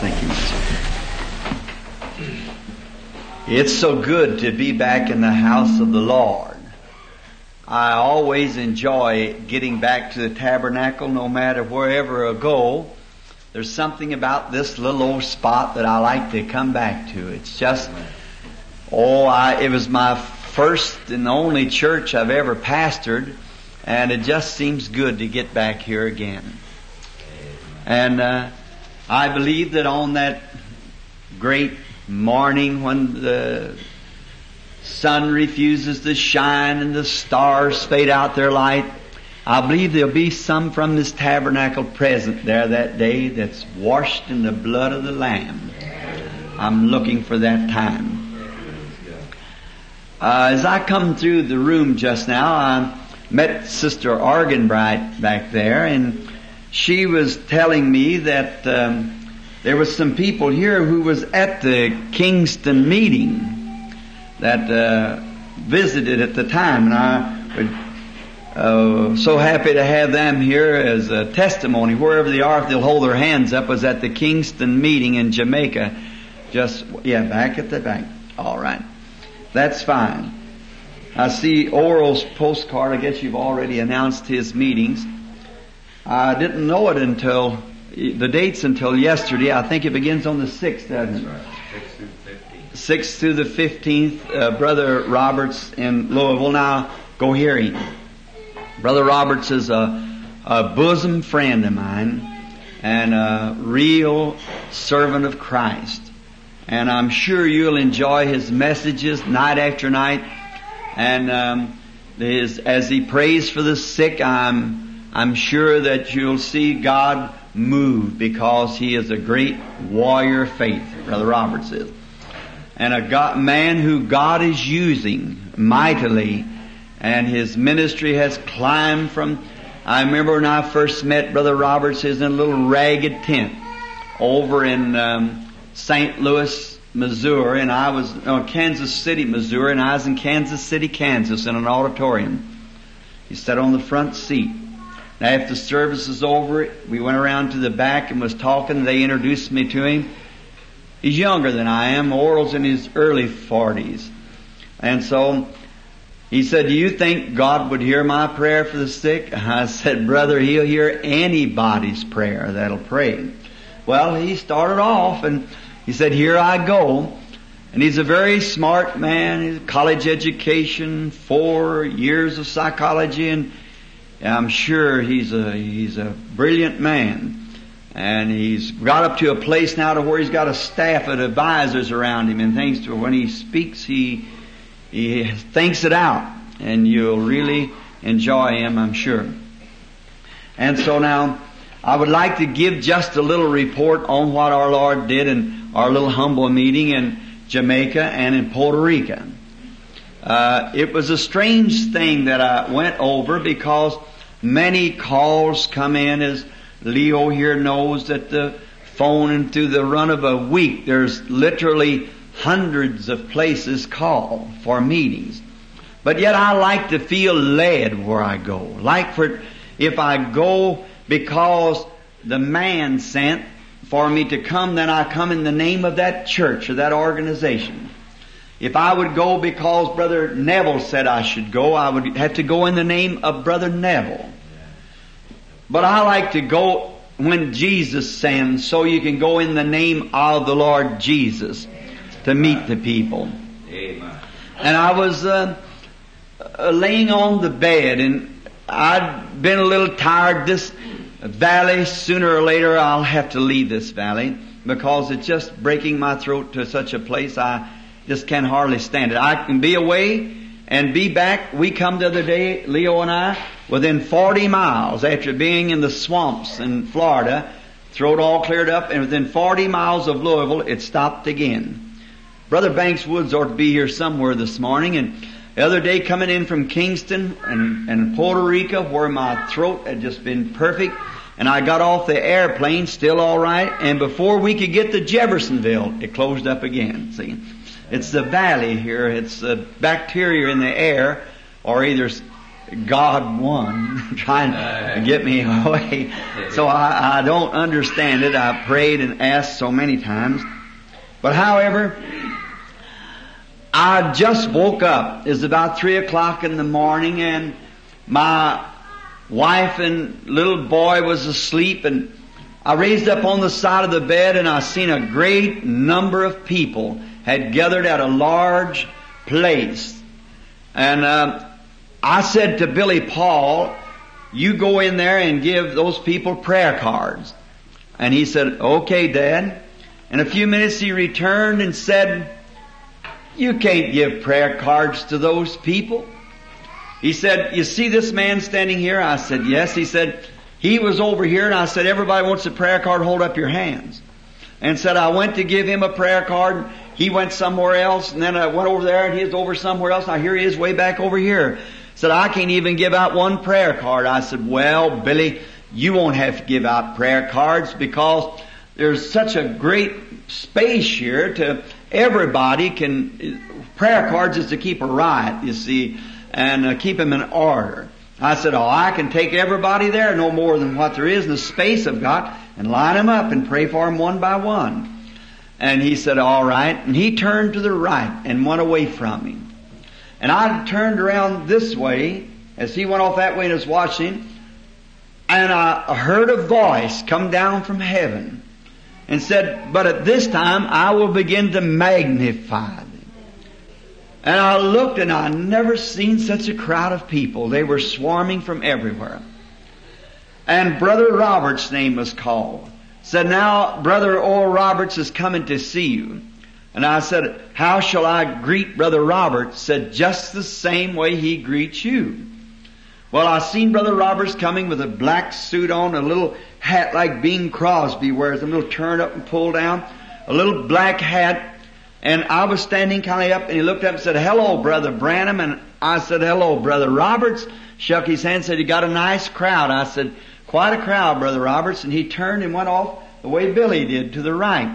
Thank you much. It's so good to be back in the house of the Lord. I always enjoy getting back to the tabernacle, no matter wherever I go. There's something about this little old spot that I like to come back to. It's just, it was my first and only church I've ever pastored, and it just seems good to get back here again. And I believe that on that great morning when the sun refuses to shine and the stars fade out their light, I believe there'll be some from this tabernacle present there that day that's washed in the blood of the Lamb. I'm looking for that time. As I come through the room just now, I met Sister Arganbright back there, and she was telling me that there was some people here who was at the Kingston meeting that visited at the time, and I was so happy to have them here as a testimony. Wherever they are, if they'll hold their hands up, was at the Kingston meeting in Jamaica. Back at the back. All right. That's fine. I see Oral's postcard. I guess you've already announced his meetings. I didn't know it until the dates until yesterday. I think it begins on the 6th, doesn't it? Right. 6th through the 15th. 6th through the 15th. Brother Roberts in Louisville. Now, go hear him. Brother Roberts is a bosom friend of mine and a real servant of Christ. And I'm sure you'll enjoy his messages night after night. And as he prays for the sick, I'm sure that you'll see God move, because he is a great warrior of faith, Brother Roberts is. And a man who God is using mightily, and his ministry has climbed from, I remember when I first met Brother Roberts, he was in a little ragged tent over in St. Louis, Missouri, and I was Kansas City, Missouri, and I was in Kansas City, Kansas in an auditorium. He sat on the front seat. Now, after the service was over, we went around to the back and was talking. They introduced me to him. He's younger than I am. Oral's in his early 40s. And so he said, "Do you think God would hear my prayer for the sick?" I said, "Brother, He'll hear anybody's prayer that'll pray." Well, he started off and he said, "Here I go." And he's a very smart man. He's college education, 4 years of psychology, and I'm sure he's a brilliant man. And he's got up to a place now to where he's got a staff of advisors around him and things to when he speaks, he thinks it out. And you'll really enjoy him, I'm sure. And so now, I would like to give just a little report on what our Lord did in our little humble meeting in Jamaica and in Puerto Rico. It was a strange thing that I went over, because many calls come in, as Leo here knows, that the phone, and through the run of a week, there's literally hundreds of places call for meetings. But yet I like to feel led where I go. If I go because the man sent for me to come, then I come in the name of that church or that organization. If I would go because Brother Neville said I should go, I would have to go in the name of Brother Neville. But I like to go when Jesus sends, so you can go in the name of the Lord Jesus to meet the people. Amen. And I was laying on the bed, and I'd been a little tired. This valley, sooner or later I'll have to leave this valley, because it's just breaking my throat to such a place I just can hardly stand it. I can be away and be back. We come the other day, Leo and I, within 40 miles after being in the swamps in Florida, throat all cleared up, and within 40 miles of Louisville, it stopped again. Brother Banks Woods ought to be here somewhere this morning, and the other day coming in from Kingston and Puerto Rico, where my throat had just been perfect, and I got off the airplane still all right, and before we could get to Jeffersonville, it closed up again. See, it's the valley here. It's the bacteria in the air, or either God won, trying to get me away. So I don't understand it. I prayed and asked so many times. But however, I just woke up. It's about 3 o'clock in the morning, and my wife and little boy was asleep, and I raised up on the side of the bed, and I seen a great number of people had gathered at a large place. And I said to Billy Paul, you go in there and give those people prayer cards. And he said, okay, Dad. In a few minutes he returned and said, you can't give prayer cards to those people. He said, you see this man standing here? I said, yes. He said, he was over here, and I said, everybody wants a prayer card, hold up your hands. And said, I went to give him a prayer card. He went somewhere else, and then I went over there, and he was over somewhere else. Now here he is way back over here. Said, I can't even give out one prayer card. I said, well, Billy, you won't have to give out prayer cards because there's such a great space here to everybody can, prayer cards is to keep a riot, you see, and keep them in order. I said, oh, I can take everybody there, no more than what there is in the space I've got, and line them up and pray for them one by one. And he said, all right. And he turned to the right and went away from him. And I turned around this way as he went off that way and was watching, and I heard a voice come down from heaven and said, but at this time I will begin to magnify them. And I looked, and I never seen such a crowd of people. They were swarming from everywhere. And Brother Roberts' name was called. Said, now Brother Oral Roberts is coming to see you. And I said, how shall I greet Brother Roberts? Said, just the same way he greets you. Well, I seen Brother Roberts coming with a black suit on, a little hat like Bing Crosby wears, a little turned up and pulled down, a little black hat. And I was standing kind of up, and he looked up and said, hello, Brother Branham. And I said, hello, Brother Roberts. Shook his hand and said, you got a nice crowd. I said, quite a crowd, Brother Roberts. And he turned and went off the way Billy did, to the right.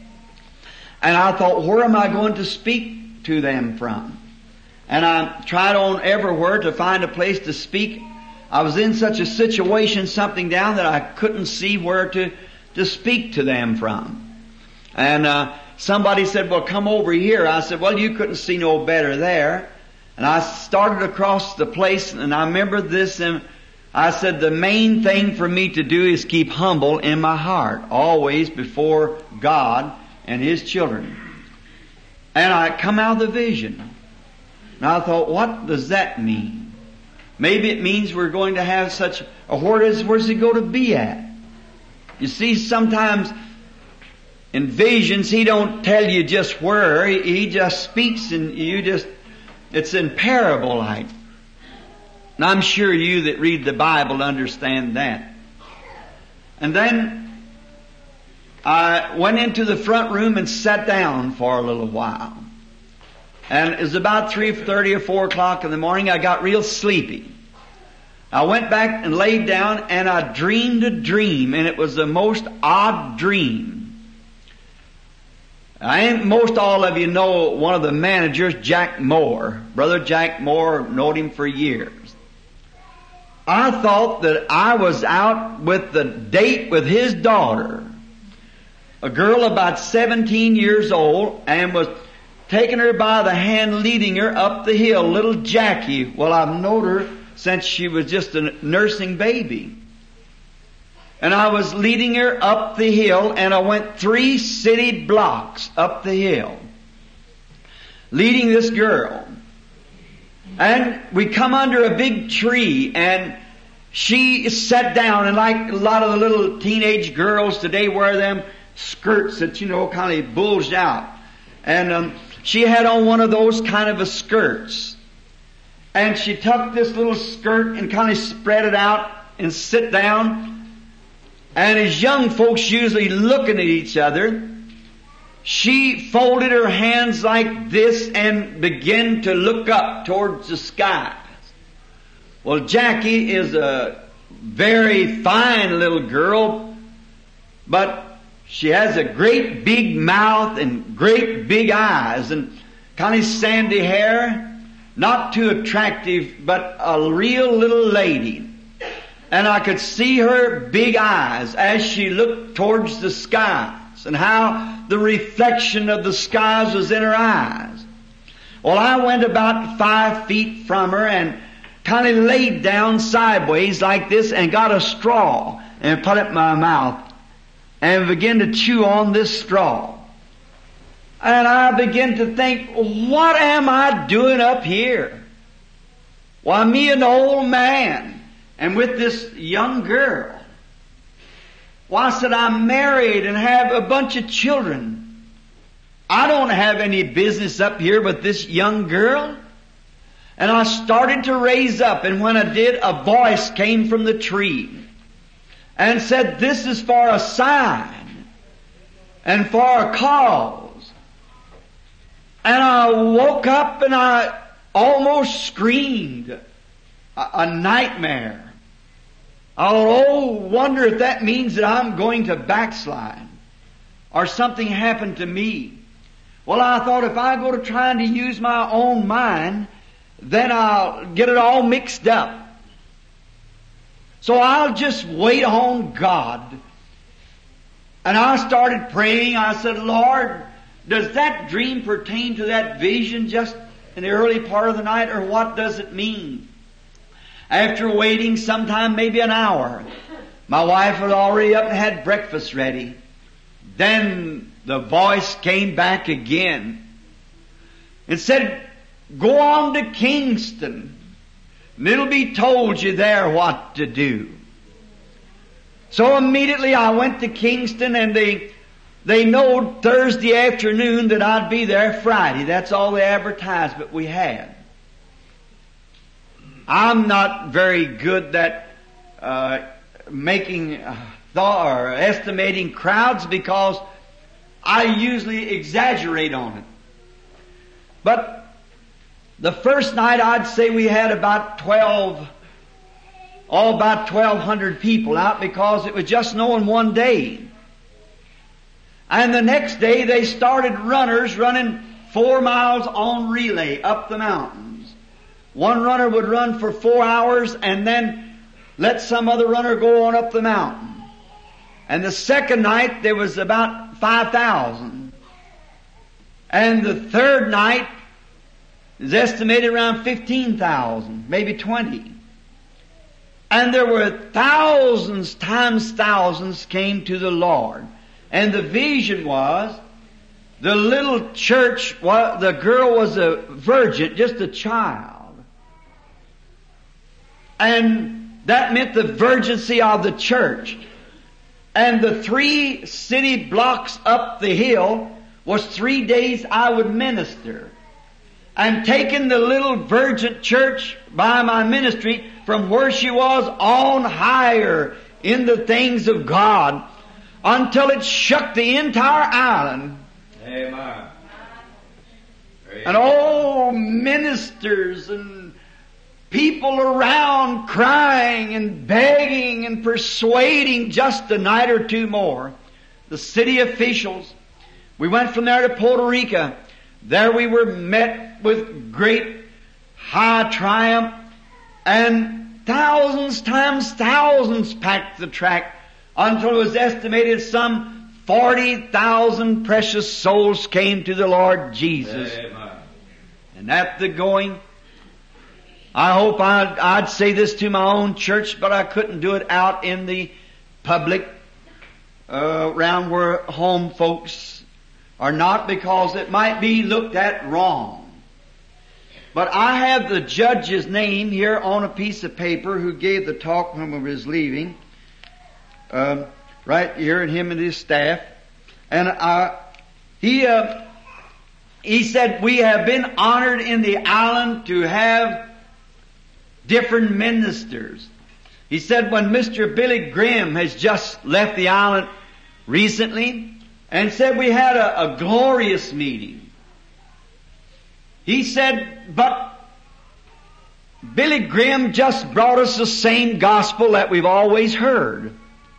And I thought, where am I going to speak to them from? And I tried on everywhere to find a place to speak. I was in such a situation, something down, that I couldn't see where to speak to them from. And somebody said, well, come over here. I said, well, you couldn't see no better there. And I started across the place, and I remember this, and I said, the main thing for me to do is keep humble in my heart, always before God and His children. And I come out of the vision. And I thought, what does that mean? Maybe it means we're going to have such a, where's He going to be at? You see, sometimes in visions, He don't tell you just where. He just speaks, and it's in parable like. And I'm sure you that read the Bible understand that. And then I went into the front room and sat down for a little while. And it was about 3:30 or 4 o'clock in the morning. I got real sleepy. I went back and laid down, and I dreamed a dream, and it was the most odd dream. Most all of you know one of the managers, Jack Moore. Brother Jack Moore, known him for years. I thought that I was out with the date with his daughter, a girl about 17 years old, and was taking her by the hand, leading her up the hill, little Jackie. Well, I've known her since she was just a nursing baby. And I was leading her up the hill, and I went 3 city blocks up the hill, leading this girl. And we come under a big tree, and she sat down, and like a lot of the little teenage girls today wear them skirts that, kind of bulged out. And she had on one of those kind of a skirts. And she took this little skirt and kind of spread it out and sit down. And as young folks usually looking at each other, she folded her hands like this and began to look up towards the skies. Well, Jackie is a very fine little girl, but she has a great big mouth and great big eyes and kind of sandy hair. not too attractive, but a real little lady. And I could see her big eyes as she looked towards the skies, and how the reflection of the skies was in her eyes. Well, I went about 5 feet from her and kind of laid down sideways like this and got a straw and put it in my mouth and began to chew on this straw. And I began to think, what am I doing up here? Why, me an old man and with this young girl. Why, I said, I'm married and have a bunch of children. I don't have any business up here with this young girl. And I started to raise up, and when I did, a voice came from the tree and said, this is for a sign and for a cause. And I woke up and I almost screamed. A nightmare. I thought, oh, wonder if that means that I'm going to backslide or something happened to me. Well, I thought if I go to trying to use my own mind, then I'll get it all mixed up. So I'll just wait on God. And I started praying. I said, Lord, does that dream pertain to that vision just in the early part of the night, or what does it mean? After waiting sometime maybe an hour, my wife was already up and had breakfast ready. Then the voice came back again and said, go on to Kingston, and it'll be told you there what to do. So immediately I went to Kingston, and they knowed Thursday afternoon that I'd be there Friday. That's all the advertisement we had. I'm not very good at making or estimating crowds, because I usually exaggerate on it. But the first night, I'd say we had about 1,200 people out, because it was just knowing one day. And the next day they started runners running 4 miles on relay up the mountains. One runner would run for 4 hours and then let some other runner go on up the mountain. And the second night there was about 5,000. And the third night is estimated around 15,000, maybe 20. And there were thousands times thousands came to the Lord. And the vision was, the little church, the girl was a virgin, just a child. And that meant the virginity of the church. And the 3 city blocks up the hill was 3 days I would minister. And taking the little virgin church by my ministry from where she was on higher in the things of God, until it shook the entire island. Amen. And all ministers and people around crying and begging and persuading just a night or two more. The city officials. We went from there to Puerto Rico. There we were met with great high triumph, and thousands times thousands packed the track, until it was estimated some 40,000 precious souls came to the Lord Jesus. Amen. And at the going, I hope I'd say this to my own church, but I couldn't do it out in the public, around where home folks are not, because it might be looked at wrong. But I have the judge's name here on a piece of paper who gave the talk when we was leaving. Right here, and him and his staff. And he said, we have been honored in the island to have different ministers. He said, when Mr. Billy Graham has just left the island recently, and said we had a glorious meeting. He said, but Billy Graham just brought us the same gospel that we've always heard.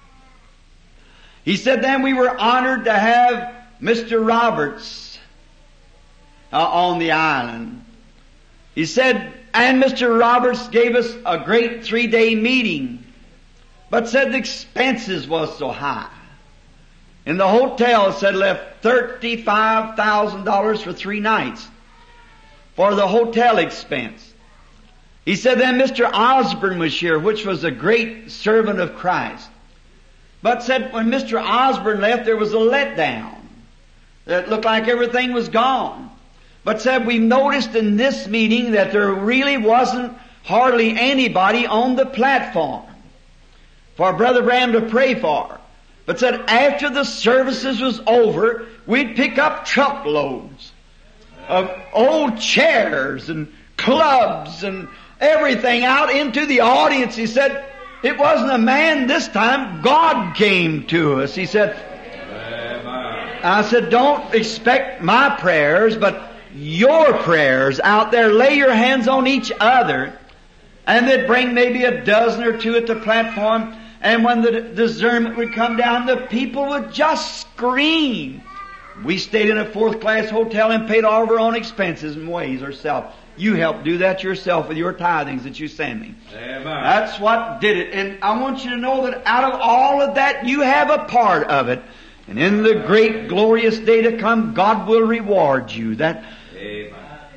He said, then we were honored to have Mr. Roberts on the island. He said, and Mr. Roberts gave us a great 3-day meeting, but said the expenses was so high. In the hotel, said left $35,000 for 3 nights for the hotel expense. He said then Mr. Osborne was here, which was a great servant of Christ. But said when Mr. Osborne left, there was a letdown. It looked like everything was gone. But said we noticed in this meeting that there really wasn't hardly anybody on the platform for Brother Branham to pray for. But said after the services was over, we'd pick up truckloads of old chairs and clubs and everything out into the audience. He said, it wasn't a man this time, God came to us. He said, I said, don't expect my prayers, but your prayers out there. Lay your hands on each other. And they'd bring maybe a dozen or two at the platform. And when the discernment would come down, the people would just scream. We stayed in a 4th-class hotel and paid all of our own expenses and ways ourselves. You help do that yourself with your tithings that you send me. Amen. That's what did it. And I want you to know that out of all of that, you have a part of it. And in the great glorious day to come, God will reward you. That. Amen.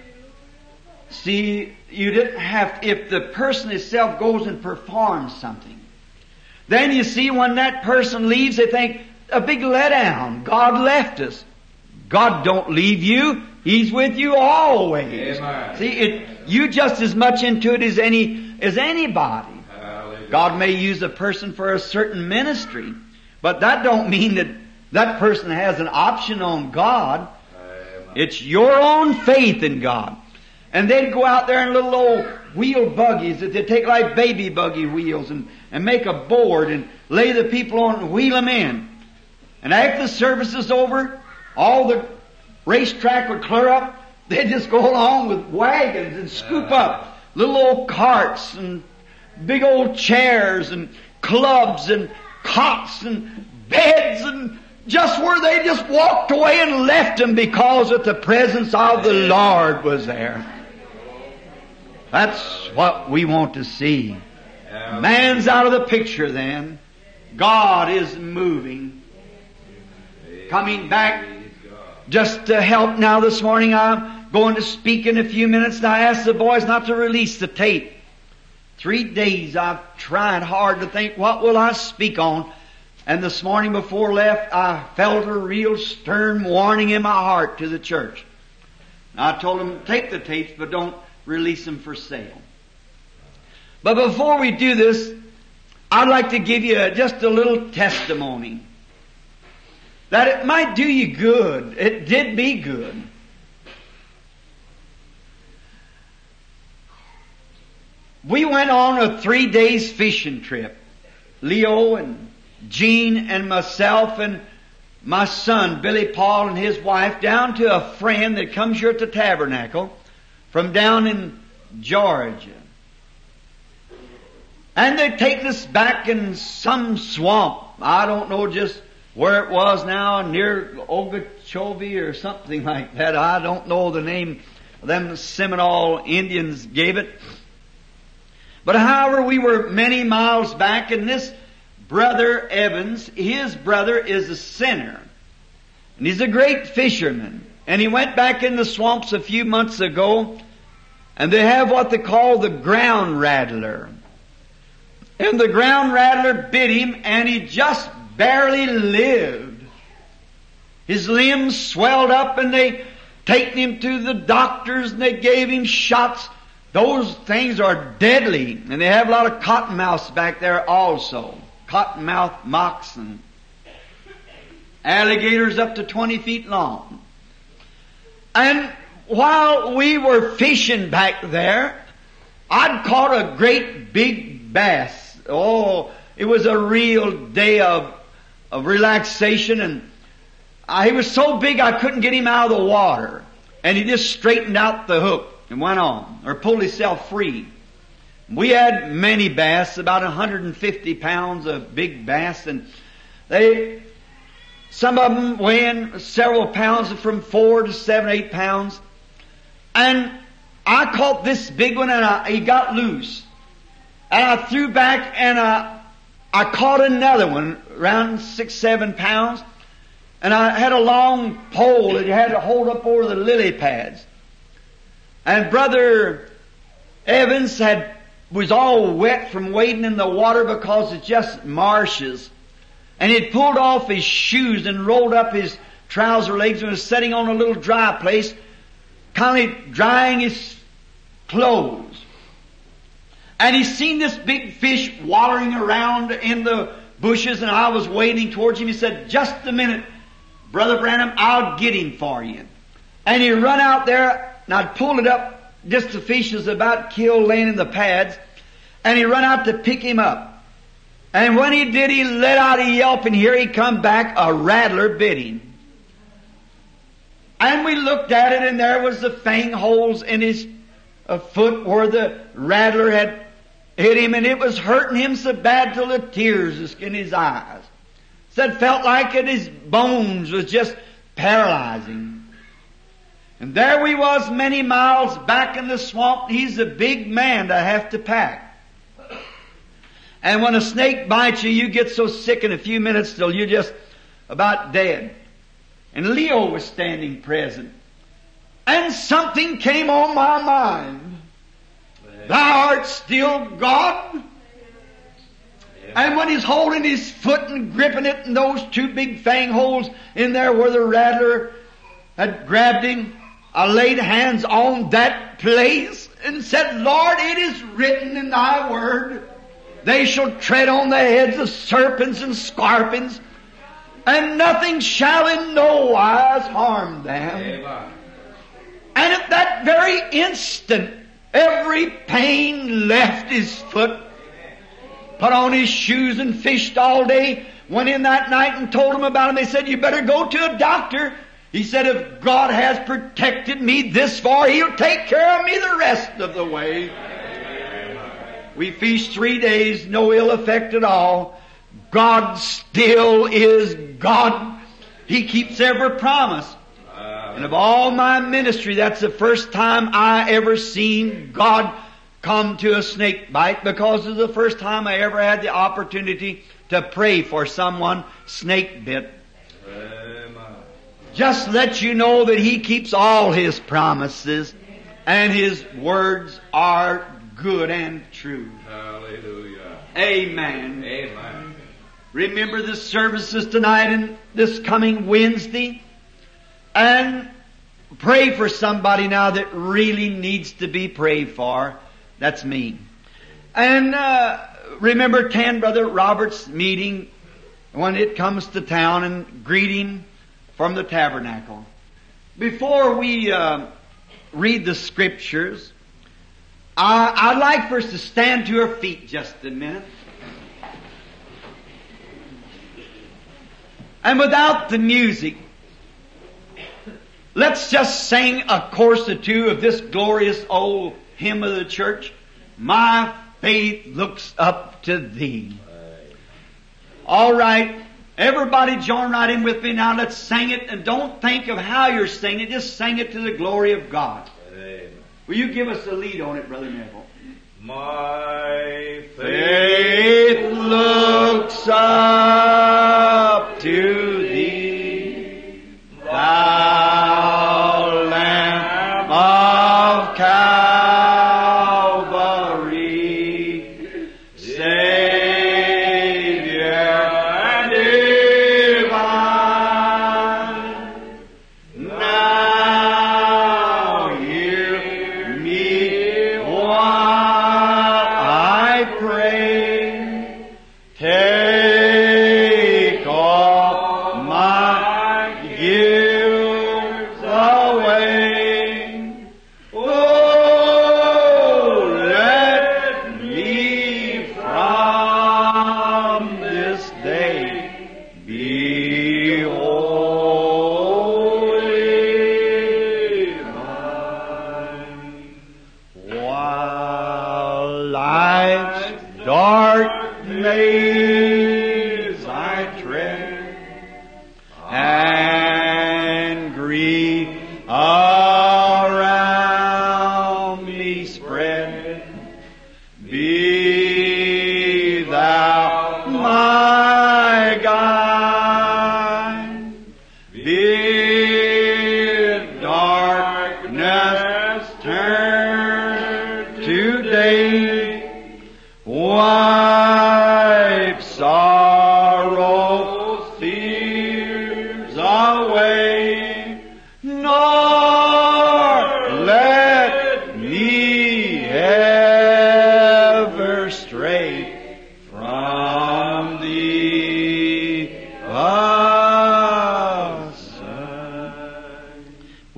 See, you didn't have, if the person itself goes and performs something, then you see when that person leaves, they think, a big letdown. God left us. God don't leave you. He's with you always. Amen. See, you just as much into it as anybody. Hallelujah. God may use a person for a certain ministry, but that don't mean that that person has an option on God. Amen. It's your own faith in God. And they'd go out there in little old wheel buggies that they take like baby buggy wheels and make a board and lay the people on and wheel them in. And after the service is over, all the racetrack would clear up. They'd just go along with wagons and scoop up little old carts and big old chairs and clubs and cots and beds and just where they just walked away and left them because of the presence of the Lord was there. That's what we want to see. Man's out of the picture then. God is moving. Coming back just to help now this morning. I'm going to speak in a few minutes, and I asked the boys not to release the tape. 3 days I've tried hard to think, what will I speak on? And this morning before left, I felt a real stern warning in my heart to the church. And I told them, take the tapes, but don't release them for sale. But before we do this, I'd like to give you just a little testimony. That it might do you good. It did me good. We went on a 3 days fishing trip. Leo and Jean and myself and my son, Billy Paul, and his wife, down to a friend that comes here at the tabernacle from down in Georgia. And they'd taken us back in some swamp. I don't know just where it was now, near Okeechobee or something like that. I don't know the name of them Seminole Indians gave it. But however, we were many miles back, and this Brother Evans, his brother is a sinner. And he's a great fisherman. And he went back in the swamps a few months ago, and they have what they call the ground rattler. And the ground rattler bit him, and he just barely lived. His limbs swelled up, and they taken him to the doctors, and they gave him shots. Those things are deadly, and they have a lot of cottonmouths back there also. Cottonmouth moccasin. Alligators up to 20 feet long. And while we were fishing back there, I'd caught a great big bass. Oh, it was a real day of relaxation, and he was so big I couldn't get him out of the water. And he just straightened out the hook and went on, or pulled himself free. We had many bass, about 150 pounds of big bass, and some of them weighing several pounds, from 4 to 7, 8 pounds. And I caught this big one and he got loose. And I threw back and I caught another one, around 6-7 pounds. And I had a long pole that you had to hold up over the lily pads. And Brother Evans was all wet from wading in the water because it's just marshes. And he'd pulled off his shoes and rolled up his trouser legs and was sitting on a little dry place, kind of drying his clothes. And he seen this big fish wallowing around in the bushes, and I was wading towards him. He said, "Just a minute, Brother Branham, I'll get him for you." And he run out there, and I'd pulled it up, just the fish was about killed laying in the pads, and he run out to pick him up. And when he did, he let out a yelp, and here he come back, a rattler bit him. And we looked at it, and there was the fang holes in his foot where the rattler had hit him, and it was hurting him so bad till the tears was in his eyes. Said felt like it, his bones was just paralyzing. And there we was many miles back in the swamp. He's a big man to have to pack. And when a snake bites you, you get so sick in a few minutes till you're just about dead. And Leo was standing present. And something came on my mind. Thou art still God. And when he's holding his foot and gripping it, and those two big fang holes in there where the rattler had grabbed him, I laid hands on that place and said, "Lord, it is written in thy word, they shall tread on the heads of serpents and scorpions, and nothing shall in no wise harm them." Amen. And at that very instant, every pain left his foot. Put on his shoes and fished all day. Went in that night and told him about him. They said, "You better go to a doctor." He said, "If God has protected me this far, He'll take care of me the rest of the way." We fished 3 days, no ill effect at all. God still is God. He keeps every promise. And of all my ministry, that's the first time I ever seen God come to a snake bite, because it's the first time I ever had the opportunity to pray for someone snake bit. Just let you know that He keeps all His promises, and His words are good and true. Hallelujah. Amen. Amen. Remember the services tonight and this coming Wednesday. And pray for somebody now that really needs to be prayed for. That's me. And remember Brother Roberts' meeting when it comes to town, and greet him from the tabernacle. Before we read the scriptures, I'd like for us to stand to our feet just a minute. And without the music, let's just sing a chorus or two of this glorious old hymn of the church. My faith looks up to Thee. All right. Everybody join right in with me now. Let's sing it, and don't think of how you're singing it. Just sing it to the glory of God. Amen. Will you give us a lead on it, Brother Neville? My Faith looks up to Thee, Thou Lamb of Calvary, Savior divine. Now hear me while I pray. Take all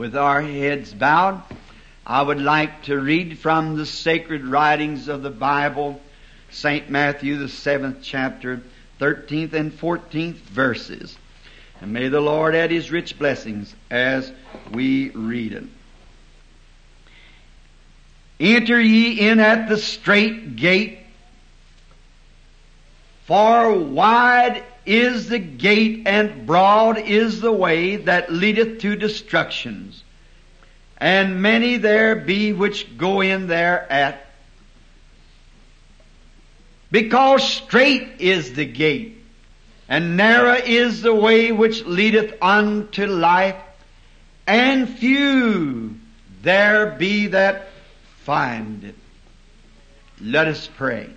with our heads bowed, I would like to read from the sacred writings of the Bible, St. Matthew, the 7th chapter, 13th and 14th verses. And may the Lord add His rich blessings as we read it. Enter ye in at the strait gate, for wide is the gate and broad is the way that leadeth to destructions, and many there be which go in thereat. Because strait is the gate, and narrow is the way which leadeth unto life, and few there be that find it. Let us pray.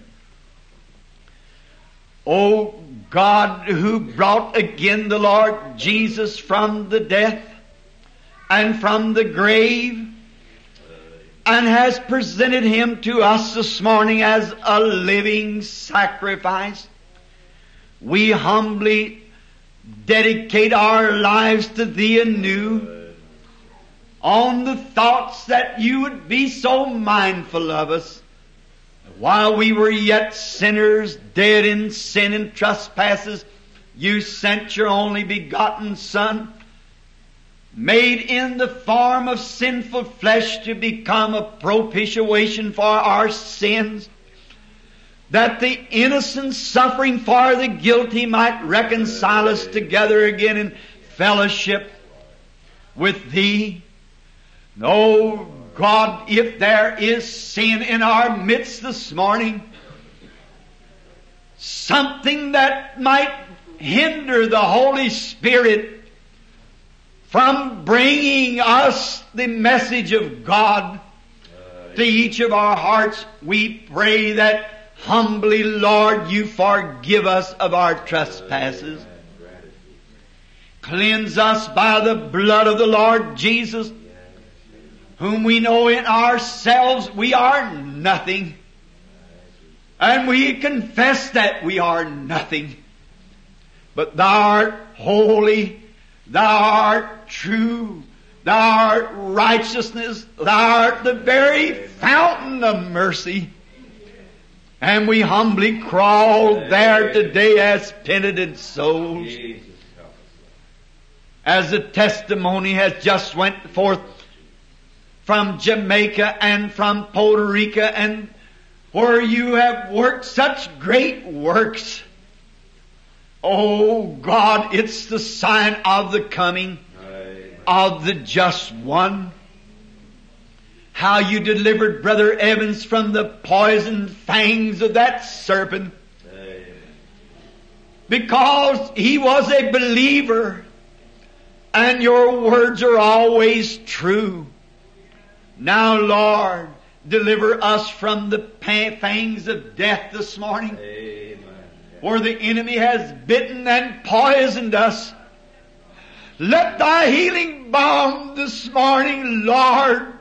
O God, who brought again the Lord Jesus from the death and from the grave, and has presented Him to us this morning as a living sacrifice, we humbly dedicate our lives to Thee anew on the thoughts that You would be so mindful of us. While we were yet sinners, dead in sin and trespasses, You sent Your only begotten Son, made in the form of sinful flesh to become a propitiation for our sins, that the innocent suffering for the guilty might reconcile us together again in fellowship with Thee. Oh God, if there is sin in our midst this morning, something that might hinder the Holy Spirit from bringing us the message of God to each of our hearts, we pray that humbly, Lord, You forgive us of our trespasses. Cleanse us by the blood of the Lord Jesus, whom we know in ourselves we are nothing. And we confess that we are nothing. But Thou art holy, Thou art true, Thou art righteousness, Thou art the very fountain of mercy. And we humbly crawl there today as penitent souls. As the testimony has just went forth from Jamaica and from Puerto Rico, and where You have worked such great works. Oh God, it's the sign of the coming of the just one. How You delivered Brother Evans from the poison fangs of that serpent, because he was a believer, and Your words are always true. Now, Lord, deliver us from the fangs of death this morning, where the enemy has bitten and poisoned us. Let Thy healing balm this morning, Lord,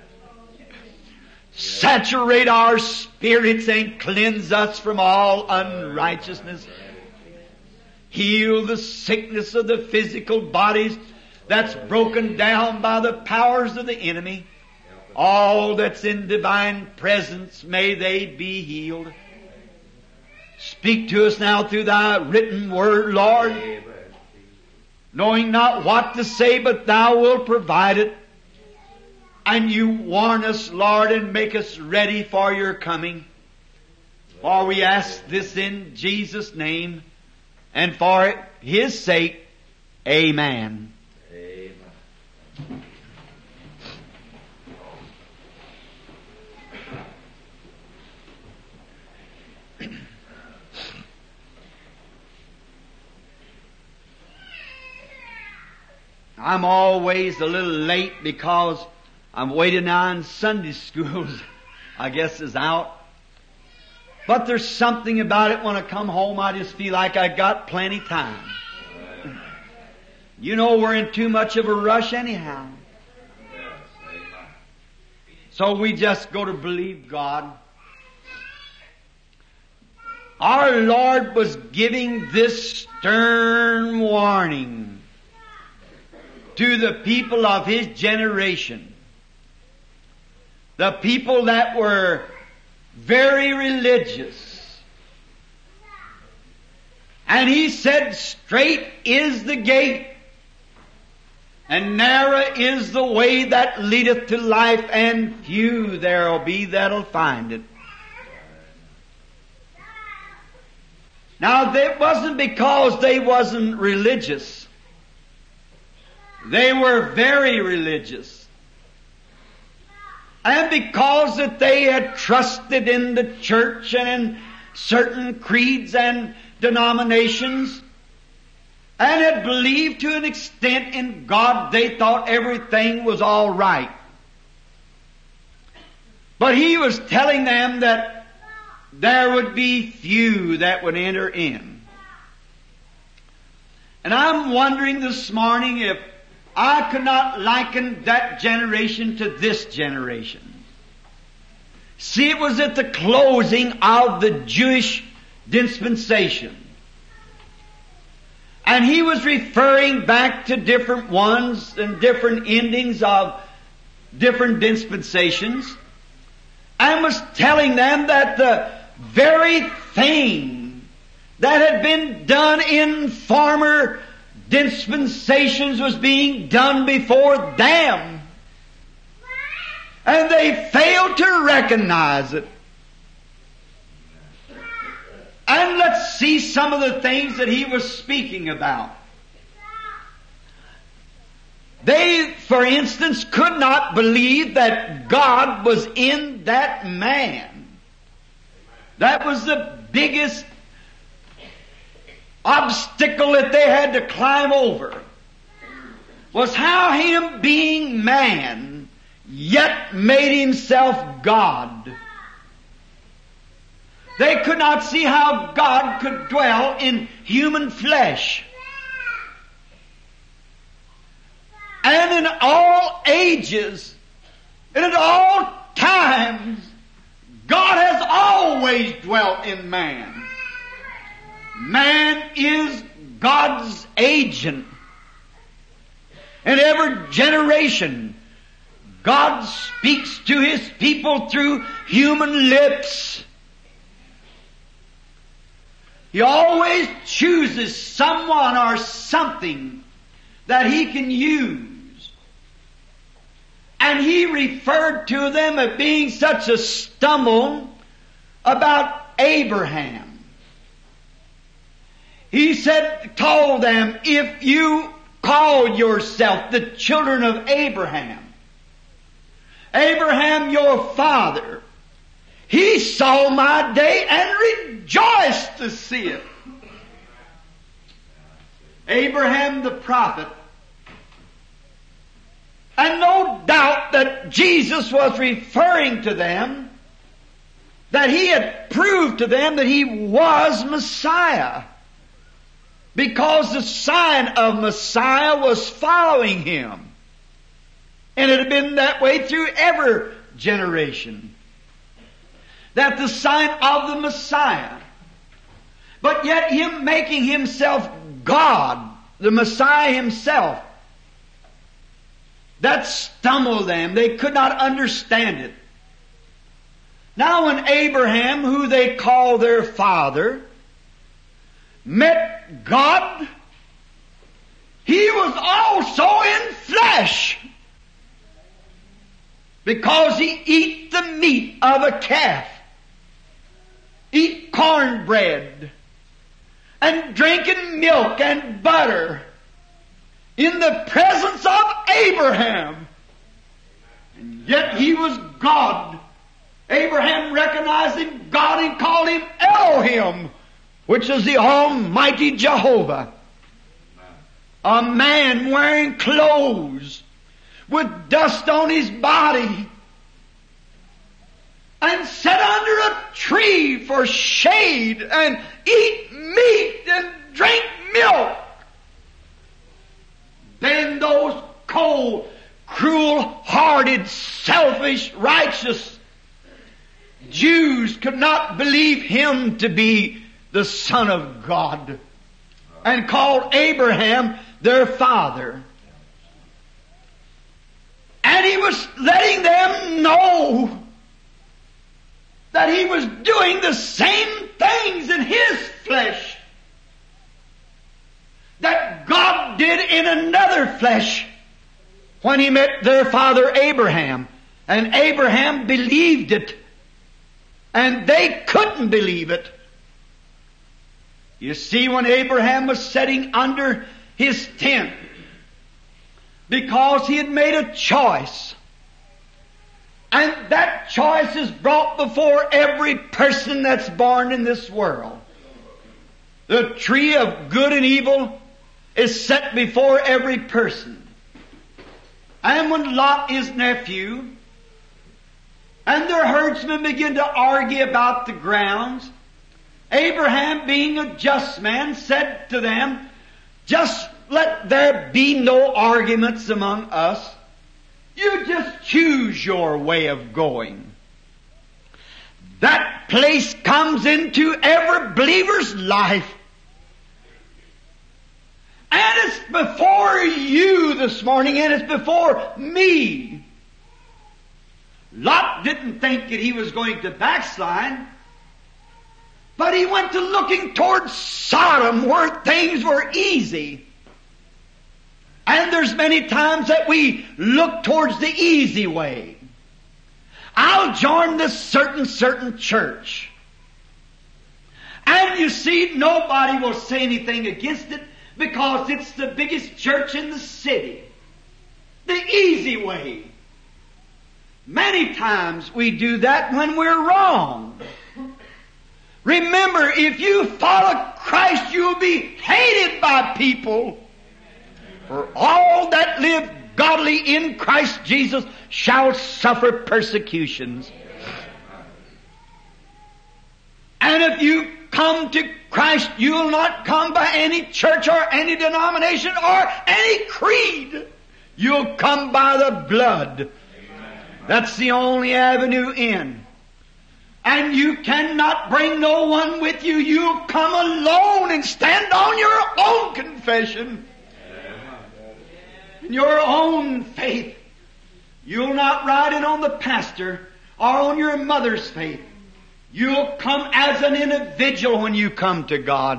saturate our spirits and cleanse us from all unrighteousness. Heal the sickness of the physical bodies that's broken down by the powers of the enemy. All that's in divine presence, may they be healed. Speak to us now through Thy written word, Lord, knowing not what to say, but Thou wilt provide it. And You warn us, Lord, and make us ready for Your coming. For we ask this in Jesus' name, and for His sake, amen. Amen. I'm always a little late because I'm waiting on Sunday schools, I guess, is out. But there's something about it when I come home, I just feel like I got plenty time. You know, we're in too much of a rush anyhow. So we just go to believe God. Our Lord was giving this stern warning to the people of his generation. The people that were very religious. And he said, straight is the gate, and narrow is the way that leadeth to life, and few there'll be that'll find it. Now, it wasn't because they wasn't religious. They were very religious. And because that they had trusted in the church and in certain creeds and denominations, and had believed to an extent in God, they thought everything was all right. But he was telling them that there would be few that would enter in. And I'm wondering this morning if I could not liken that generation to this generation. See, it was at the closing of the Jewish dispensation. And he was referring back to different ones and different endings of different dispensations, and was telling them that the very thing that had been done in former dispensations was being done before them. And they failed to recognize it. And let's see some of the things that he was speaking about. They, for instance, could not believe that God was in that man. That was the biggest obstacle that they had to climb over. Was how him being man yet made himself God. They could not see how God could dwell in human flesh. And in all ages, and at all times, God has always dwelt in man. Man is God's agent. In every generation, God speaks to His people through human lips. He always chooses someone or something that He can use. And He referred to them as being such a stumble about Abraham. He told them, if you call yourself the children of Abraham, Abraham your father, he saw my day and rejoiced to see it. Abraham the prophet. And no doubt that Jesus was referring to them, that He had proved to them that He was Messiah. Because the sign of Messiah was following Him. And it had been that way through every generation. That the sign of the Messiah. But yet Him making Himself God, the Messiah Himself, that stumbled them. They could not understand it. Now when Abraham, who they call their father, met God, he was also in flesh. Because he eat the meat of a calf, eat cornbread, and drinking milk and butter in the presence of Abraham. And yet he was God. Abraham recognized Him God and called Him Elohim, which is the Almighty Jehovah. A man wearing clothes with dust on his body and sat under a tree for shade and eat meat and drink milk. Then those cold, cruel-hearted, selfish, righteous Jews could not believe Him to be the Son of God and called Abraham their father. And He was letting them know that He was doing the same things in His flesh that God did in another flesh when He met their father Abraham. And Abraham believed it. And they couldn't believe it. You see, when Abraham was sitting under his tent, because he had made a choice, and that choice is brought before every person that's born in this world. The tree of good and evil is set before every person. And when Lot, his nephew, and their herdsmen begin to argue about the grounds, Abraham, being a just man, said to them, just let there be no arguments among us. You just choose your way of going. That place comes into every believer's life. And it's before you this morning, and it's before me. Lot didn't think that he was going to backslide, but he went to looking towards Sodom where things were easy. And there's many times that we look towards the easy way. I'll join this certain church. And you see, nobody will say anything against it because it's the biggest church in the city. The easy way. Many times we do that when we're wrong. Remember, if you follow Christ, you'll be hated by people. For all that live godly in Christ Jesus shall suffer persecutions. And if you come to Christ, you'll not come by any church or any denomination or any creed. You'll come by the blood. That's the only avenue in. And you cannot bring no one with you. You'll come alone and stand on your own confession. In your own faith. You'll not ride in on the pastor or on your mother's faith. You'll come as an individual when you come to God.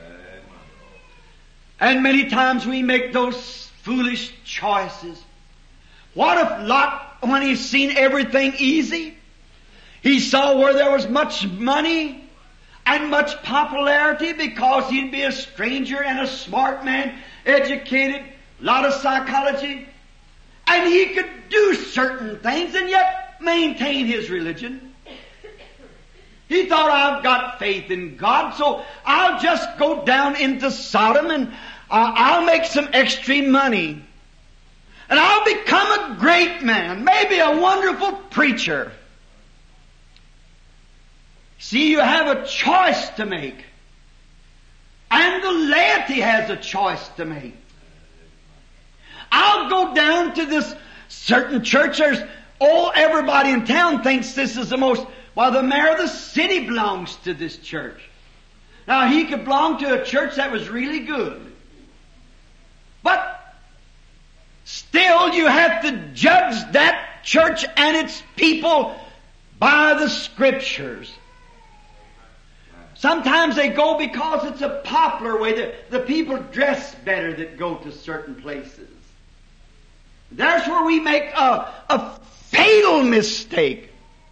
And many times we make those foolish choices. What if Lot, when he's seen everything easy, he saw where there was much money and much popularity because he'd be a stranger and a smart man, educated, a lot of psychology, and he could do certain things and yet maintain his religion. He thought, I've got faith in God, so I'll just go down into Sodom and I'll make some extra money. And I'll become a great man, maybe a wonderful preacher. See, you have a choice to make. And the laity has a choice to make. I'll go down to this certain church. Everybody in town thinks this is the most, the mayor of the city belongs to this church. Now, he could belong to a church that was really good. But still, you have to judge that church and its people by the Scriptures. Sometimes they go because it's a popular way. The people dress better that go to certain places. That's where we make a fatal mistake.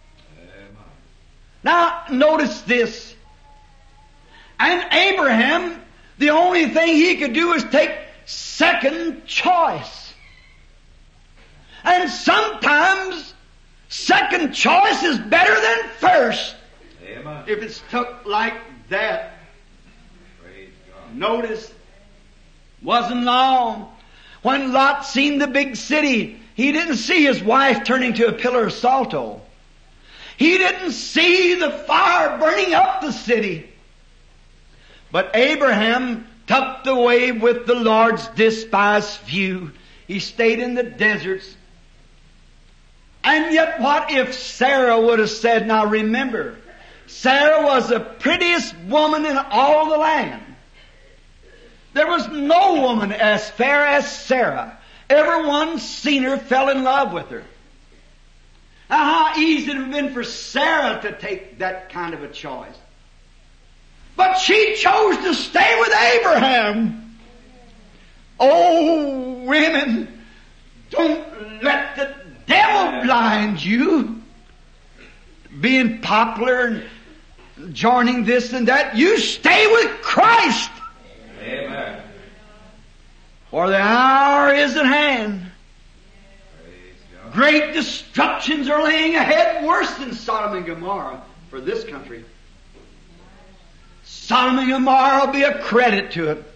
Now, notice this. And Abraham, the only thing he could do is take second choice. And sometimes second choice is better than first. Amen. If it's took like that. Praise God. Notice, wasn't long. When Lot seen the big city, he didn't see his wife turning to a pillar of salto. He didn't see the fire burning up the city. But Abraham tucked away with the Lord's despised few. He stayed in the deserts. And yet what if Sarah would have said, now remember, Sarah was the prettiest woman in all the land. There was no woman as fair as Sarah. everyone seen her fell in love with her. Now, how easy it would have been for Sarah to take that kind of a choice. But she chose to stay with Abraham. Oh, women, don't let the devil blind you. Being popular and joining this and that, you stay with Christ. Amen. For the hour is at hand. Great destructions are laying ahead, worse than Sodom and Gomorrah for this country. Sodom and Gomorrah will be a credit to it.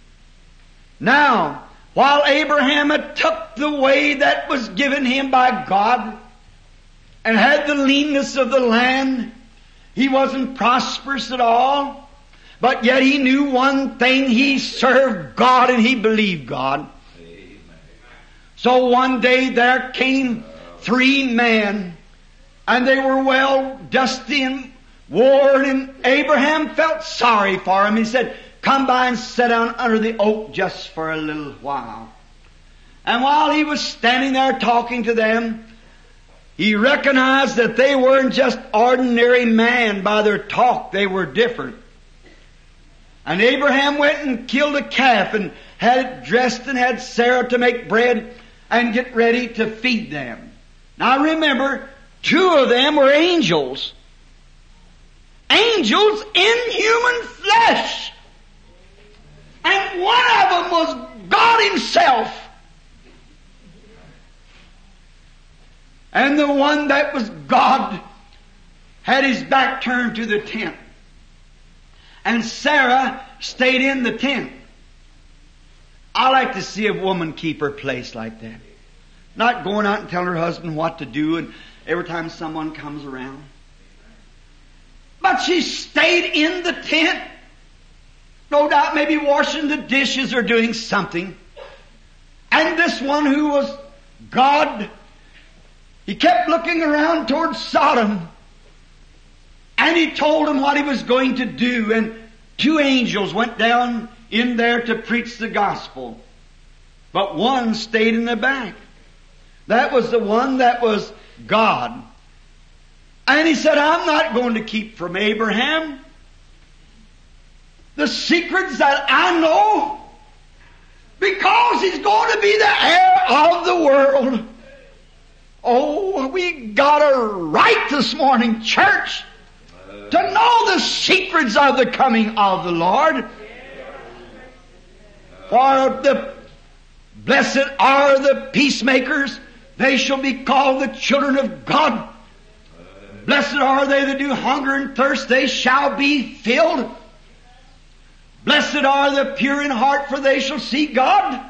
Now, while Abraham had took the way that was given him by God and had the leanness of the land, he wasn't prosperous at all. But yet he knew one thing: he served God and he believed God. So one day there came 3 men, and they were well dusty and worn, and Abraham felt sorry for him. He said, "Come by and sit down under the oak just for a little while." And while he was standing there talking to them, he recognized that they weren't just ordinary men by their talk. They were different. And Abraham went and killed a calf and had it dressed and had Sarah to make bread and get ready to feed them. Now remember, 2 of them were angels. Angels in human flesh. And one of them was God Himself. And the one that was God had his back turned to the tent. And Sarah stayed in the tent. I like to see a woman keep her place like that. Not going out and telling her husband what to do and every time someone comes around. But she stayed in the tent. No doubt maybe washing the dishes or doing something. And this one who was God, he kept looking around towards Sodom. And he told him what he was going to do. And 2 angels went down in there to preach the gospel. But one stayed in the back. That was the one that was God. And he said, "I'm not going to keep from Abraham the secrets that I know, because he's going to be the heir of the world." Oh, we got a right this morning, church, to know the secrets of the coming of the Lord. For the blessed are the peacemakers, they shall be called the children of God. Blessed are they that do hunger and thirst, they shall be filled. Blessed are the pure in heart, for they shall see God.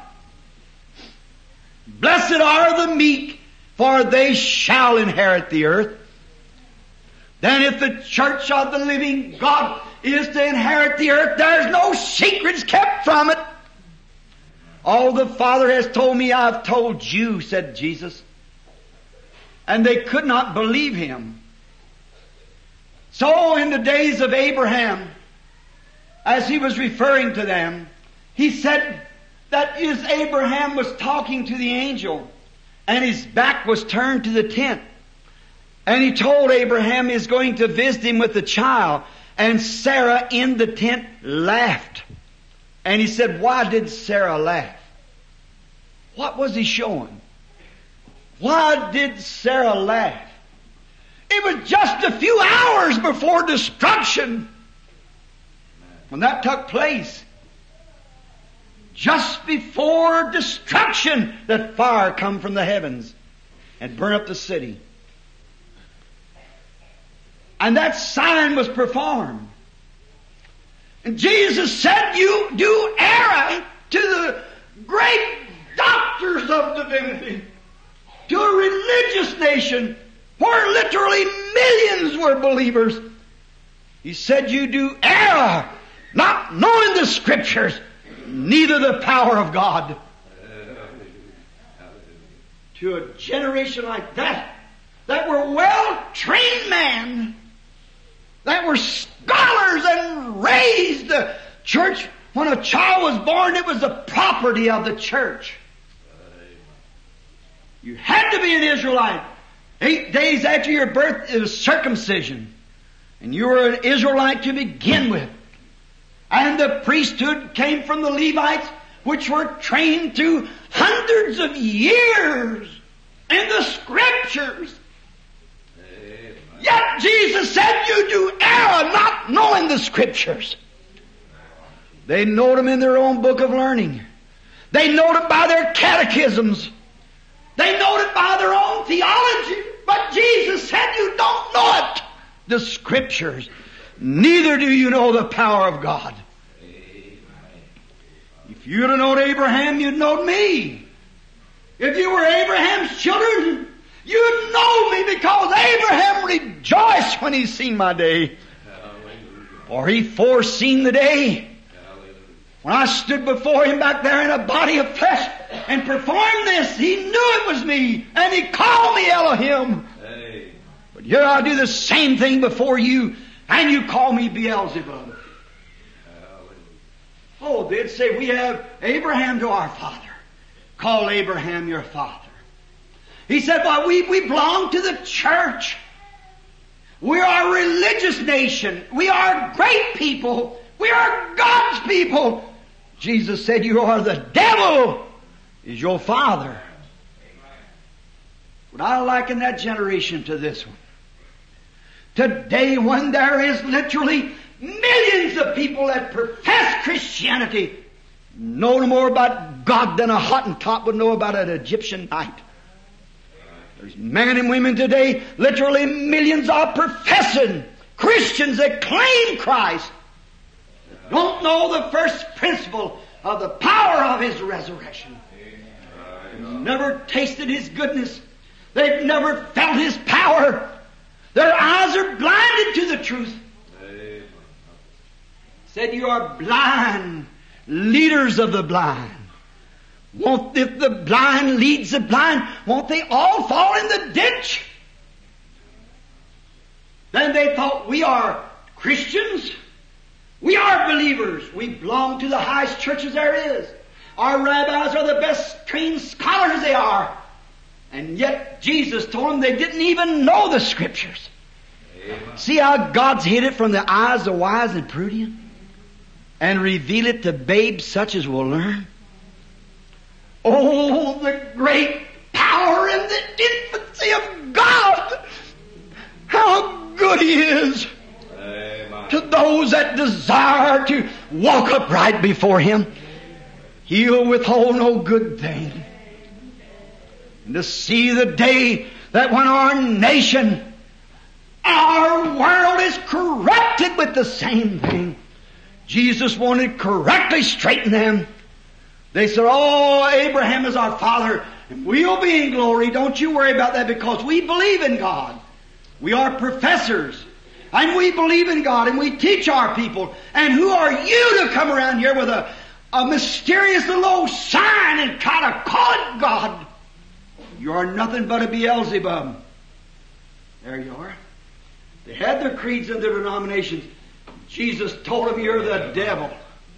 Blessed are the meek, for they shall inherit the earth. Then if the church of the living God is to inherit the earth, there's no secrets kept from it. All the Father has told me, I've told you, said Jesus. And they could not believe Him. So in the days of Abraham, as he was referring to them, he said that as Abraham was talking to the angel, and his back was turned to the tent, and he told Abraham he's going to visit him with the child, and Sarah in the tent laughed. And he said, why did Sarah laugh? What was he showing? Why did Sarah laugh? It was just a few hours before destruction when that took place. Just before destruction, that fire come from the heavens and burn up the city. And that sign was performed. And Jesus said, you do err to the great doctors of divinity, to a religious nation where literally millions were believers. He said, you do err, not knowing the Scriptures, neither the power of God. To a generation like that were well-trained men, that were scholars and raised. The church, when a child was born, it was the property of the church. You had to be an Israelite. 8 days after your birth, it was circumcision. And you were an Israelite to begin with. And the priesthood came from the Levites, which were trained through hundreds of years in the Scriptures. Yet Jesus said, you do err not knowing the Scriptures. They know them in their own book of learning. They know it by their catechisms. They know it by their own theology. But Jesus said, you don't know it, the Scriptures. Neither do you know the power of God. If you'd have known Abraham, you'd know me. If you were Abraham's children, you'd know me, because Abraham rejoiced when he seen my day. For he foreseen the day when I stood before him back there in a body of flesh and performed this. He knew it was me, and he called me Elohim. But here I do the same thing before you, and you call me Beelzebub. Oh, they'd say, we have Abraham to our father. Call Abraham your father. He said, well, we belong to the church. We are a religious nation. We are great people. We are God's people. Jesus said, you are the devil is your father. But I liken that generation to this one. Today, when there is literally millions of people that profess Christianity, know no more about God than a Hottentot would know about an Egyptian knight. There's men and women today, literally millions are professing Christians that claim Christ. Don't know the first principle of the power of His resurrection. They've never tasted His goodness. They've never felt His power. Their eyes are blinded to the truth. Said you are blind, leaders of the blind. If the blind leads the blind, won't they all fall in the ditch? Then they thought, we are Christians. We are believers. We belong to the highest churches there is. Our rabbis are the best trained scholars they are. And yet Jesus told them they didn't even know the Scriptures. Amen. See how God's hid it from the eyes of wise and prudent, and reveal it to babes such as will learn? Oh, the great power in the infancy of God! How good He is! Amen. To those that desire to walk upright before Him, He'll withhold no good thing. And to see the day that when our nation, our world is corrupted with the same thing. Jesus wanted to correctly straighten them. They said, oh, Abraham is our father, and we'll be in glory. Don't you worry about that, because we believe in God. We are professors, and we believe in God, and we teach our people. And who are you to come around here with a mysterious little old sign and try to call it God? You are nothing but a Beelzebub. There you are. They had their creeds and their denominations. Jesus told them, you're the devil.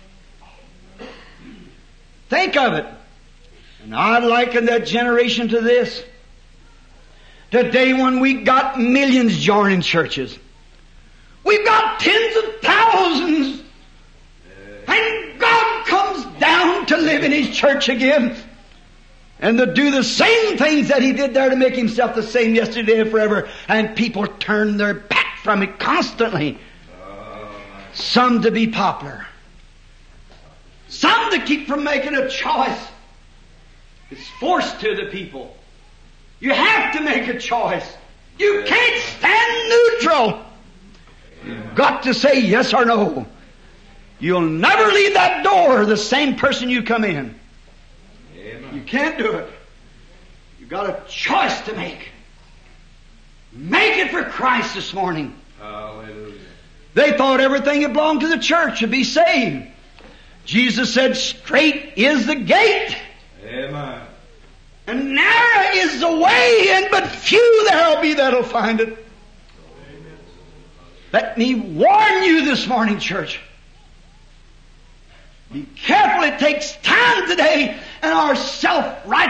Think of it. And I liken that generation to this. Today when we got millions joining churches, we've got tens of thousands. And God comes down to live in His church again, and to do the same things that He did there to make Himself the same yesterday and forever. And people turn their back from it constantly. Some to be popular. Some to keep from making a choice. It's forced to the people. You have to make a choice. You can't stand neutral. You've got to say yes or no. You'll never leave that door the same person you come in. You can't do it. You've got a choice to make. Make it for Christ this morning. Hallelujah. They thought everything that belonged to the church should be saved. Jesus said, straight is the gate. Amen. And narrow is the way, and but few there'll be that'll find it. Amen. Let me warn you this morning, church. Be careful, it takes time today, and our self-righteous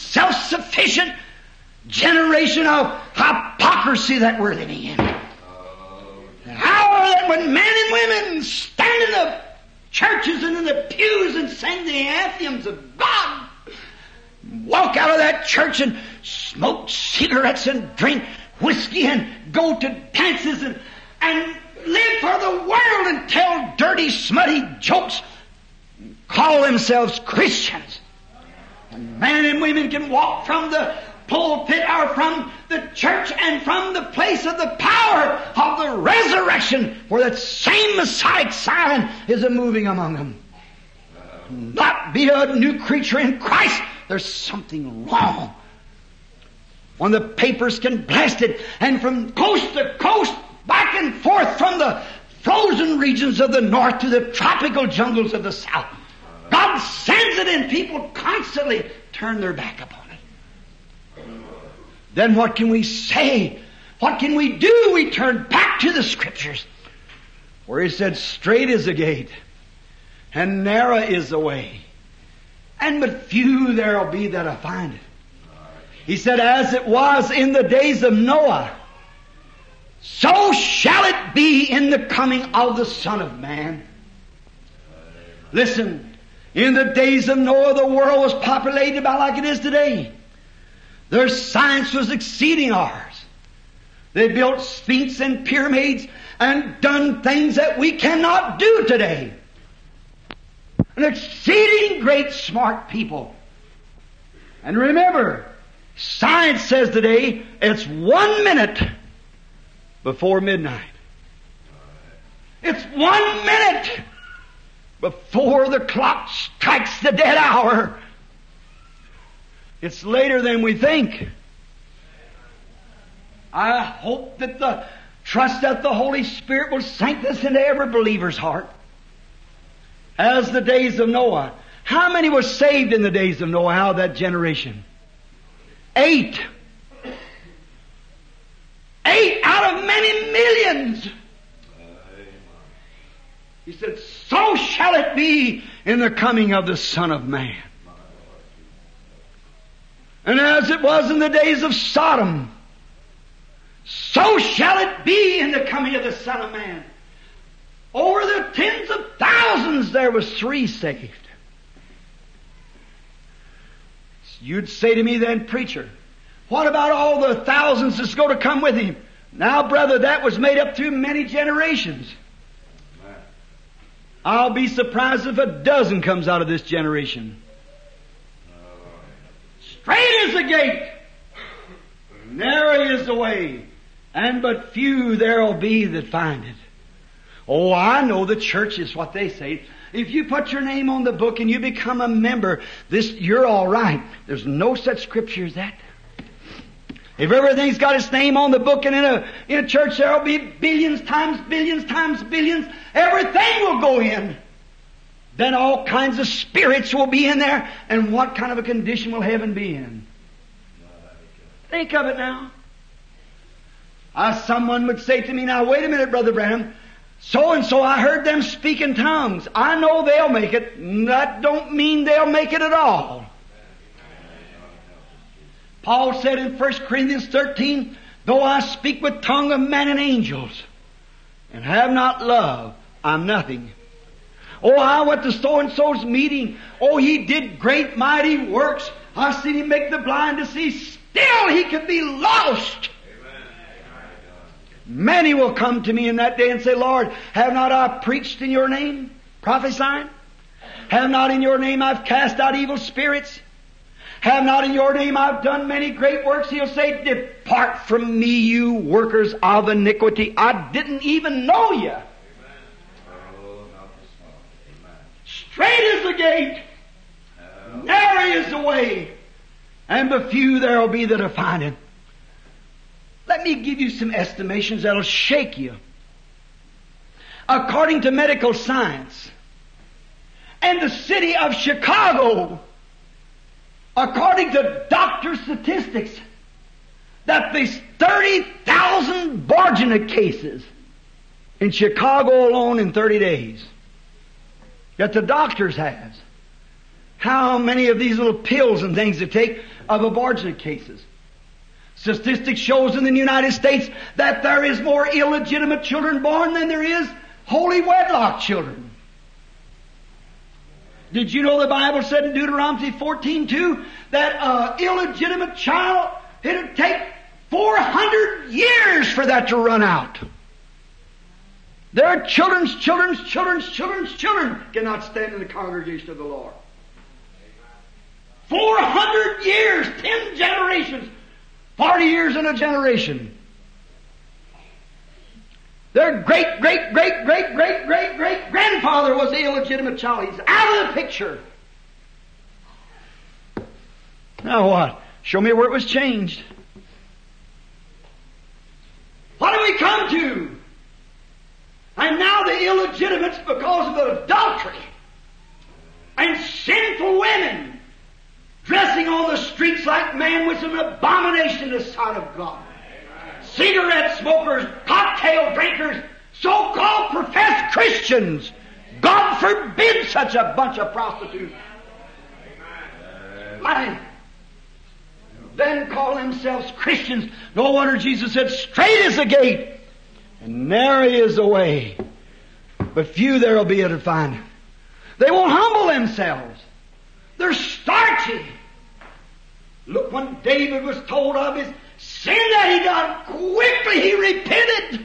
self-sufficient generation of hypocrisy that we're living in. How that when men and women stand in the churches and in the pews and sing the anthems of God, walk out of that church and smoke cigarettes and drink whiskey and go to dances and live for the world and tell dirty, smutty jokes, call themselves Christians. When men and women can walk from the pulpit or from the church and from the place of the power of the resurrection where that same Messiah sign is a moving among them. Not be a new creature in Christ. There's something wrong. When the papers can blast it, and from coast to coast, back and forth from the frozen regions of the north to the tropical jungles of the south, God sends it and people constantly turn their back upon it. Then what can we say? What can we do? We turn back to the Scriptures, where He said, straight is the gate, and narrow is the way, and but few there'll be that'll find it. He said, as it was in the days of Noah, so shall it be in the coming of the Son of Man. Listen, in the days of Noah, the world was populated about like it is today. Their science was exceeding ours. They built sphinx and pyramids and done things that we cannot do today. An exceeding great smart people. And remember, science says today it's 1 minute before midnight. It's 1 minute before the clock strikes the dead hour. It's later than we think. I hope that the trust that the Holy Spirit will sink this into every believer's heart. As the days of Noah. How many were saved in the days of Noah out of that generation? 8. 8 out of many millions. He said, so shall it be in the coming of the Son of Man. And as it was in the days of Sodom, so shall it be in the coming of the Son of Man. Over the tens of thousands there was 3 saved. You'd say to me then, preacher, what about all the thousands that's going to come with him? Now, brother, that was made up through many generations. I'll be surprised if a dozen comes out of this generation. Straight is the gate, narrow is the way, and but few there'll be that find it. Oh, I know the church is what they say. If you put your name on the book and you become a member, you're all right. There's no such scripture as that. If everything's got its name on the book and in a church there'll be billions times billions times billions, everything will go in. Then all kinds of spirits will be in there, and what kind of a condition will heaven be in? Think of it now. Someone would say to me, now wait a minute, Brother Branham, so and so I heard them speak in tongues. I know they'll make it. That don't mean they'll make it at all. Paul said in 1 Corinthians 13, though I speak with tongue of men and angels, and have not love, I'm nothing. Oh, I went to so-and-so's meeting. Oh, he did great mighty works. I seen him make the blind to see. Still he could be lost. Many will come to me in that day and say, Lord, have not I preached in your name, prophesying? Have not in your name I've cast out evil spirits? Have not in your name I've done many great works? He'll say, depart from me, you workers of iniquity. I didn't even know you. Straight is the gate, narrow is the way, and but few there'll be that'll find it. Let me give you some estimations that'll shake you. According to medical science, and the city of Chicago, according to doctor statistics, that there's 30,000 Borgina cases in Chicago alone in 30 days. That the doctors has. How many of these little pills and things they take of abortion cases? Statistics shows in the United States that there is more illegitimate children born than there is holy wedlock children. Did you know the Bible said in Deuteronomy 14:2 that an illegitimate child, it'd take 400 years for that to run out. Their children's children cannot stand in the congregation of the Lord. 400 years, 10 generations, 40 years in a generation. Their great-great-great-great-great-great-grandfather was the illegitimate child. He's out of the picture. Now what? Show me where it was changed. What do we come to? And now the illegitimates, because of adultery and sinful women dressing on the streets like man, was an abomination in the sight of God. Cigarette smokers, cocktail drinkers, so-called professed Christians. God forbid such a bunch of prostitutes. Then call themselves Christians. No wonder Jesus said, straight is the gate, and narrow is the way, but few there will be to find it. They won't humble themselves. They're starchy. Look, when David was told of his sin that he done, quickly he repented.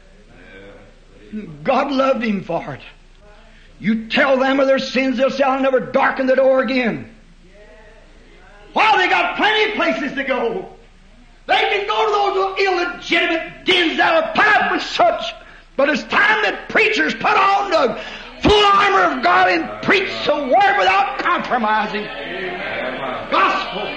God loved him for it. You tell them of their sins, they'll say, I'll never darken the door again. Well, they got plenty of places to go. They can go to those illegitimate dens that are put up with such. But it's time that preachers put on the full armor of God and preach the Word without compromising. Gospel.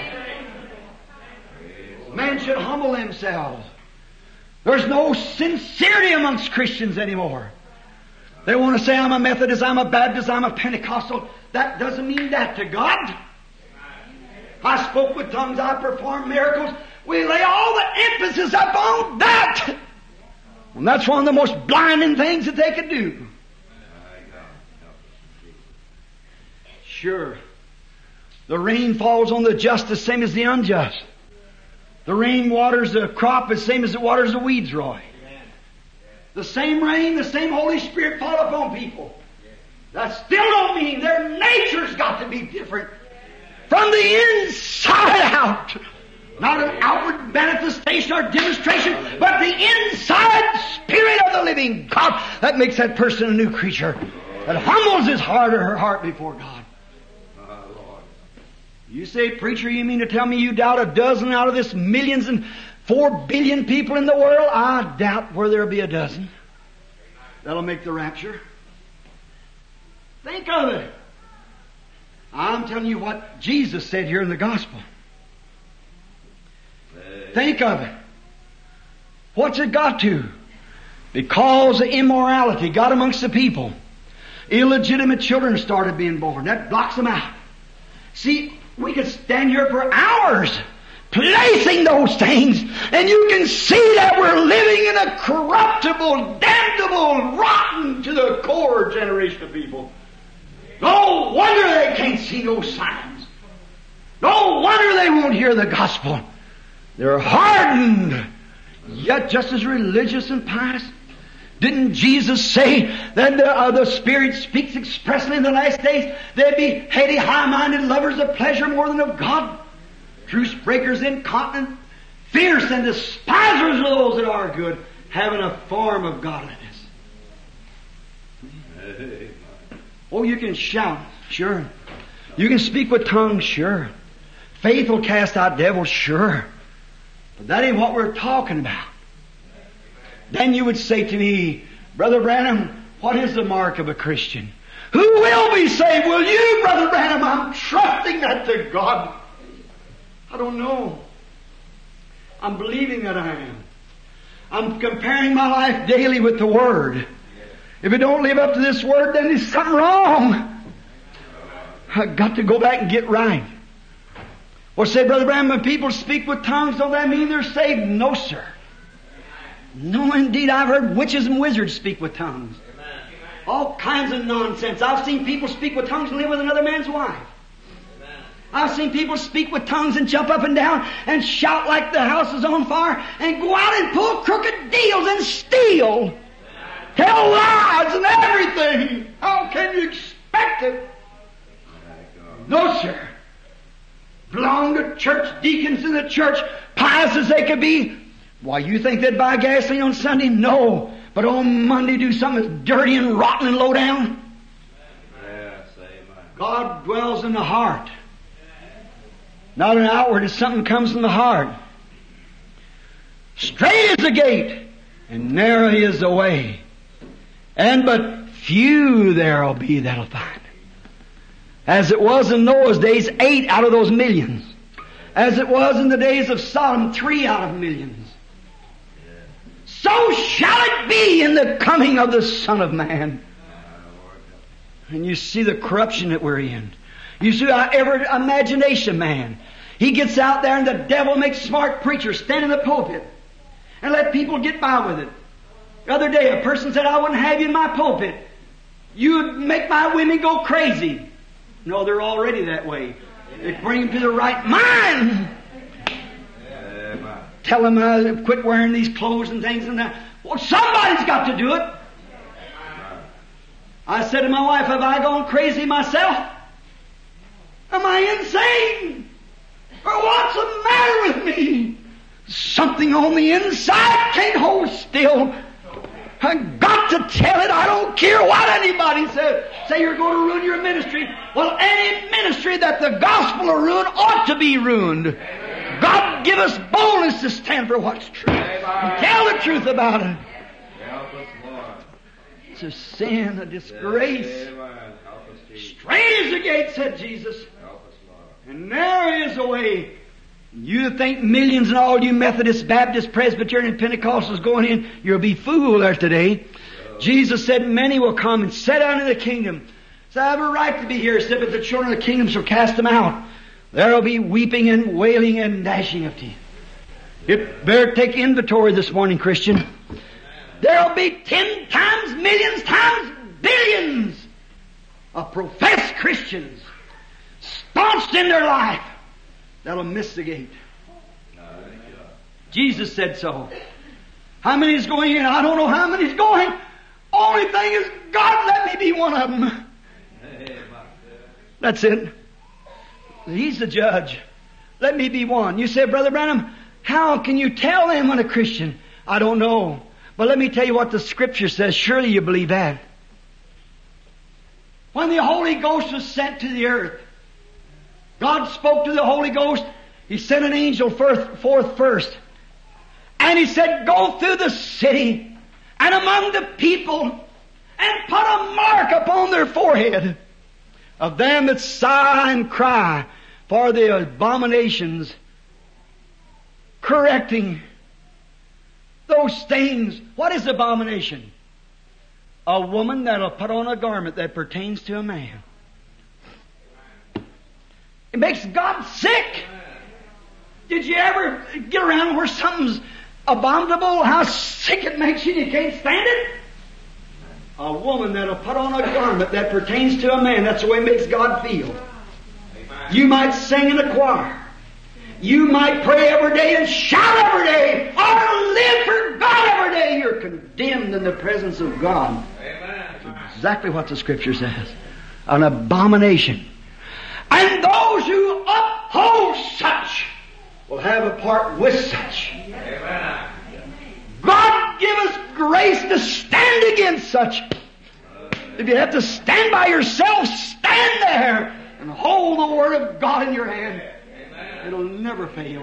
Men should humble themselves. There's no sincerity amongst Christians anymore. They want to say, I'm a Methodist, I'm a Baptist, I'm a Pentecostal. That doesn't mean that to God. I spoke with tongues, I performed miracles. We lay all the emphasis upon that. And that's one of the most blinding things that they could do. Sure. The rain falls on the just the same as the unjust. The rain waters the crop the same as it waters the weeds, Roy. The same rain, the same Holy Spirit fall upon people. That still don't mean their nature's got to be different. From the inside out. Not an outward manifestation or demonstration, but the inside Spirit of the living God that makes that person a new creature. That humbles his heart or her heart before God. You say, preacher, you mean to tell me you doubt a dozen out of this millions and 4 billion people in the world? I doubt where there'll be a dozen. That'll make the rapture. Think of it. I'm telling you what Jesus said here in the Gospel. Think of it. What's it got to? Because of immorality got amongst the people. Illegitimate children started being born. That blocks them out. See, we could stand here for hours placing those things, and you can see that we're living in a corruptible, damnable, rotten to the core generation of people. No wonder they can't see no signs. No wonder they won't hear the gospel. They're hardened, yet just as religious and pious. Didn't Jesus say that the Spirit speaks expressly in the last days? They'd be heady, high-minded lovers of pleasure more than of God. Truce breakers, incontinent, fierce, and despisers of those that are good, having a form of godliness. Oh, you can shout, sure. You can speak with tongues, sure. Faith will cast out devils, sure. But that ain't what we're talking about. Then you would say to me, Brother Branham, what is the mark of a Christian? Who will be saved? Will you, Brother Branham? I'm trusting that to God. I don't know. I'm believing that I am. I'm comparing my life daily with the Word. If it don't live up to this Word, then there's something wrong. I've got to go back and get right. Or say, Brother Branham, when people speak with tongues, don't that mean they're saved? No, sir. No, indeed. I've heard witches and wizards speak with tongues. All kinds of nonsense. I've seen people speak with tongues and live with another man's wife. I've seen people speak with tongues and jump up and down and shout like the house is on fire and go out and pull crooked deals and steal. Tell lies and everything. How can you expect it? No, sir. Belong to church deacons in the church, pious as they could be. Why, you think they'd buy gasoline on Sunday? No. But on Monday do something that's dirty and rotten and low down? Yes, amen. God dwells in the heart. Not an outward, it's something that comes from the heart. Straight is the gate, and narrow is the way. And but few there'll be that'll find it. As it was in Noah's days, 8 out of those millions. As it was in the days of Sodom, 3 out of millions. So shall it be in the coming of the Son of Man. And you see the corruption that we're in. You see how every imagination man, he gets out there and the devil makes smart preachers stand in the pulpit and let people get by with it. The other day a person said, I wouldn't have you in my pulpit. You'd make my women go crazy. No, they're already that way. They bring them to the right mind. Tell them quit wearing these clothes and things and that. Well, somebody's got to do it. I said to my wife, have I gone crazy myself? Am I insane? Or what's the matter with me? Something on the inside can't hold still. I've got to tell it. I don't care what anybody says. Say you're going to ruin your ministry. Well, any ministry that the gospel will ruin ought to be ruined. God give us boldness to stand for what's true. And tell the truth about it. Help us, Lord. It's a sin, a disgrace. Amen. Help us, Jesus. Straight is the gate, said Jesus, Help us, Lord. and narrow is the way. You think millions and all you Methodists, Baptists, Presbyterian, Pentecostals going in, you'll be fooled there today. Jesus said, many will come and sit down in the kingdom. So I have a right to be here, said, but the children of the kingdom shall cast them out. There will be weeping and wailing and gnashing of teeth. You better take inventory this morning, Christian. There will be 10 times, millions times, billions of professed Christians, staunched in their life, that'll miss the gate. Jesus said so. How many is going in? I don't know how many is going. Only thing is, God, let me be one of them. That's it. He's the judge. Let me be one. You say, Brother Branham, how can you tell them when a Christian? I don't know. But let me tell you what the Scripture says. Surely you believe that. When the Holy Ghost was sent to the earth, God spoke to the Holy Ghost. He sent an angel forth first. And He said, go through the city and among the people and put a mark upon their forehead of them that sigh and cry for the abominations, correcting those things. What is abomination? A woman that'll put on a garment that pertains to a man. It makes God sick. Did you ever get around where something's abominable? How sick it makes you and you can't stand it? A woman that'll put on a garment that pertains to a man. That's the way it makes God feel. You might sing in a choir. You might pray every day and shout every day, or live for God every day. You're condemned in the presence of God. That's exactly what the Scripture says. An abomination. And those who uphold such will have a part with such. Amen. God give us grace to stand against such. If you have to stand by yourself, stand there and hold the Word of God in your hand. It'll never fail.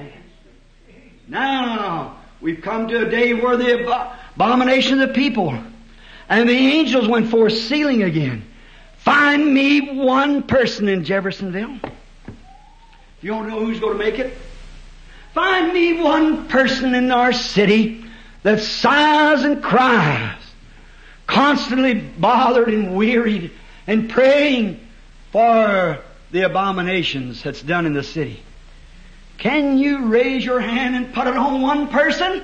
Now, we've come to a day where the abomination of the people and the angels went forth sealing again. Find me one person in Jeffersonville. You don't know who's going to make it? Find me one person in our city that sighs and cries, constantly bothered and wearied and praying for the abominations that's done in the city. Can you raise your hand and put it on one person?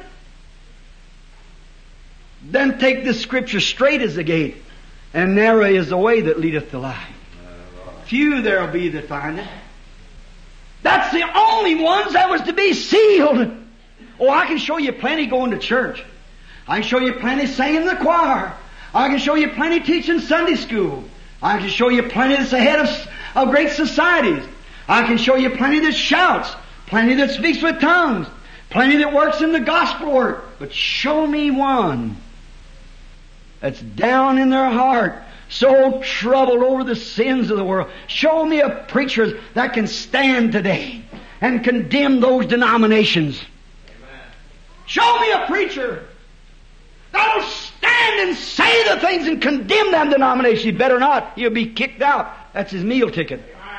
Then take the Scripture, straight as the gate, and narrow is the way that leadeth to life. Few there'll be that find it. That's the only ones that was to be sealed. Oh, I can show you plenty going to church. I can show you plenty singing in the choir. I can show you plenty teaching Sunday school. I can show you plenty that's ahead of great societies. I can show you plenty that shouts, plenty that speaks with tongues, plenty that works in the gospel work. But show me one that's down in their heart, so troubled over the sins of the world. Show me a preacher that can stand today and condemn those denominations. Amen. Show me a preacher that'll stand and say the things and condemn them denominations. You better not. He'll be kicked out. That's his meal ticket.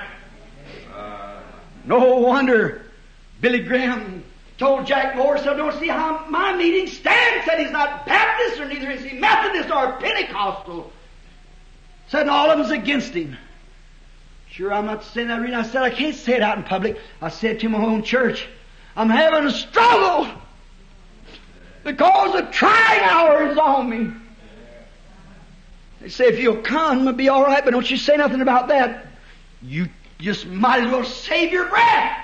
No wonder Billy Graham told Jack Morris, I don't see how my meeting stands. Said he's not Baptist, or neither is he Methodist or Pentecostal. Said all of them's against him. Sure, I'm not saying that reason. I said I can't say it out in public. I said to my own church, I'm having a struggle because the trying hour is on me. They say, if you'll come, it'll be all right, but don't you say nothing about that. You just might as well save your breath.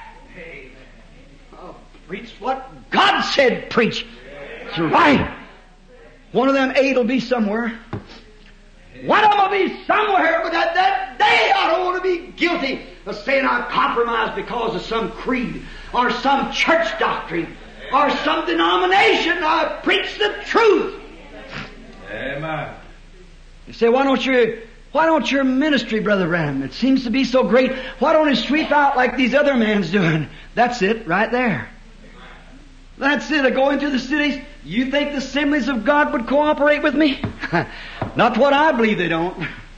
Oh, preach what God said preach. That's right. One of them 8 will be somewhere. One of them will be somewhere, but that day I don't want to be guilty of saying I compromised because of some creed or some church doctrine or some denomination. I preach the truth. Amen. You say, why don't your ministry, Brother Branham? It seems to be so great. Why don't it sweep out like these other men's doing? That's it, right there. That's it. I go into the cities. You think the Assemblies of God would cooperate with me? Not what I believe they don't.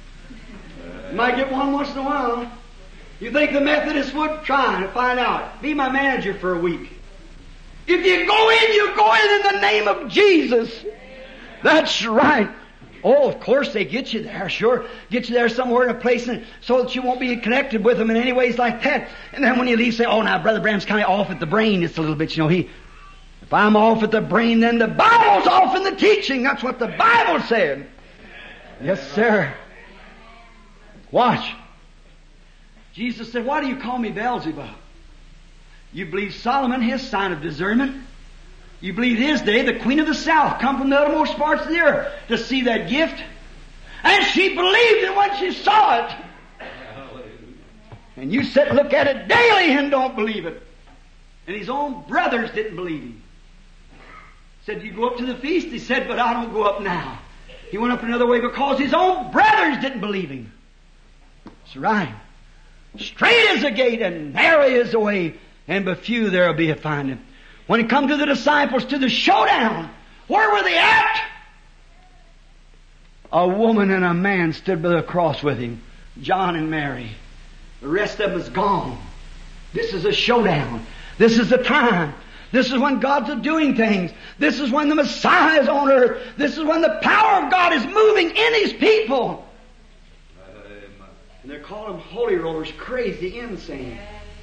Might get one once in a while. You think the Methodists would? Try to find out. Be my manager for a week. If you go in the name of Jesus. That's right. Oh, of course they get you there, sure. Get you there somewhere in a place so that you won't be connected with them in any ways like that. And then when you leave, say, oh, now Brother Branham's kind of off at the brain just a little bit. You know, if I'm off at the brain, then the Bible's off in the teaching. That's what the Bible said. Yes, sir. Watch. Jesus said, why do you call me Beelzebub? You believe Solomon, his sign of discernment. You believe his day, the Queen of the South, come from the uttermost parts of the earth to see that gift. And she believed it when she saw it. And you sit and look at it daily and don't believe it. And his own brothers didn't believe him. Said, you go up to the feast? He said, but I don't go up now. He went up another way because his own brothers didn't believe him. That's right. Straight is the gate and narrow is the way, and but few there will be to find him. When it come to the disciples, to the showdown, where were they at? A woman and a man stood by the cross with him, John and Mary. The rest of them is gone. This is a showdown. This is the time. This is when God's doing things. This is when the Messiah is on earth. This is when the power of God is moving in His people. And they're calling them holy rollers, crazy, insane.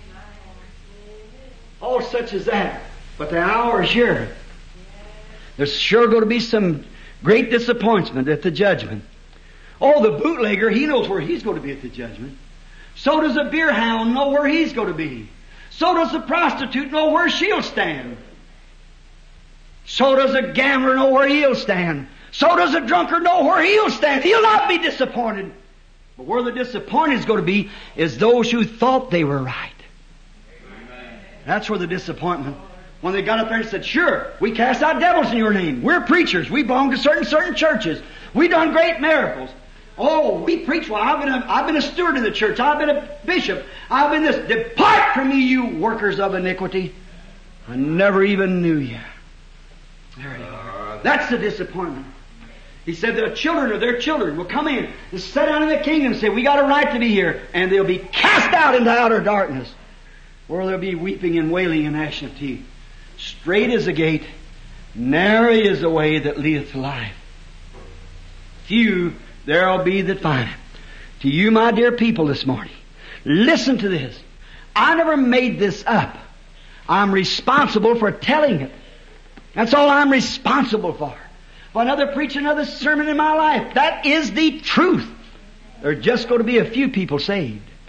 All such as that. But the hour is here. There's sure going to be some great disappointment at the judgment. Oh, the bootlegger, he knows where he's going to be at the judgment. So does the beer hound know where he's going to be. So does the prostitute know where she'll stand. So does the gambler know where he'll stand. So does the drunkard know where he'll stand. He'll not be disappointed. But where the disappointed is going to be is those who thought they were right. Amen. That's where the disappointment. When they got up there and said, sure, we cast out devils in your name. We're preachers. We belong to certain churches. We done great miracles. Oh, we preach. Well, I've been a steward in the church. I've been a bishop. I've been this. Depart from me, you workers of iniquity. I never even knew you. There you are. That's the disappointment. He said the children of their children will come in and sit down in the kingdom and say, we got a right to be here. And they'll be cast out into outer darkness, where there'll be weeping and wailing and gnashing of teeth. Straight is the gate, narrow is the way that leadeth to life. Few there'll be that find it. To you, my dear people, this morning, listen to this. I never made this up. I'm responsible for telling it. That's all I'm responsible for. If another preach another sermon in my life, that is the truth. There's just going to be a few people saved.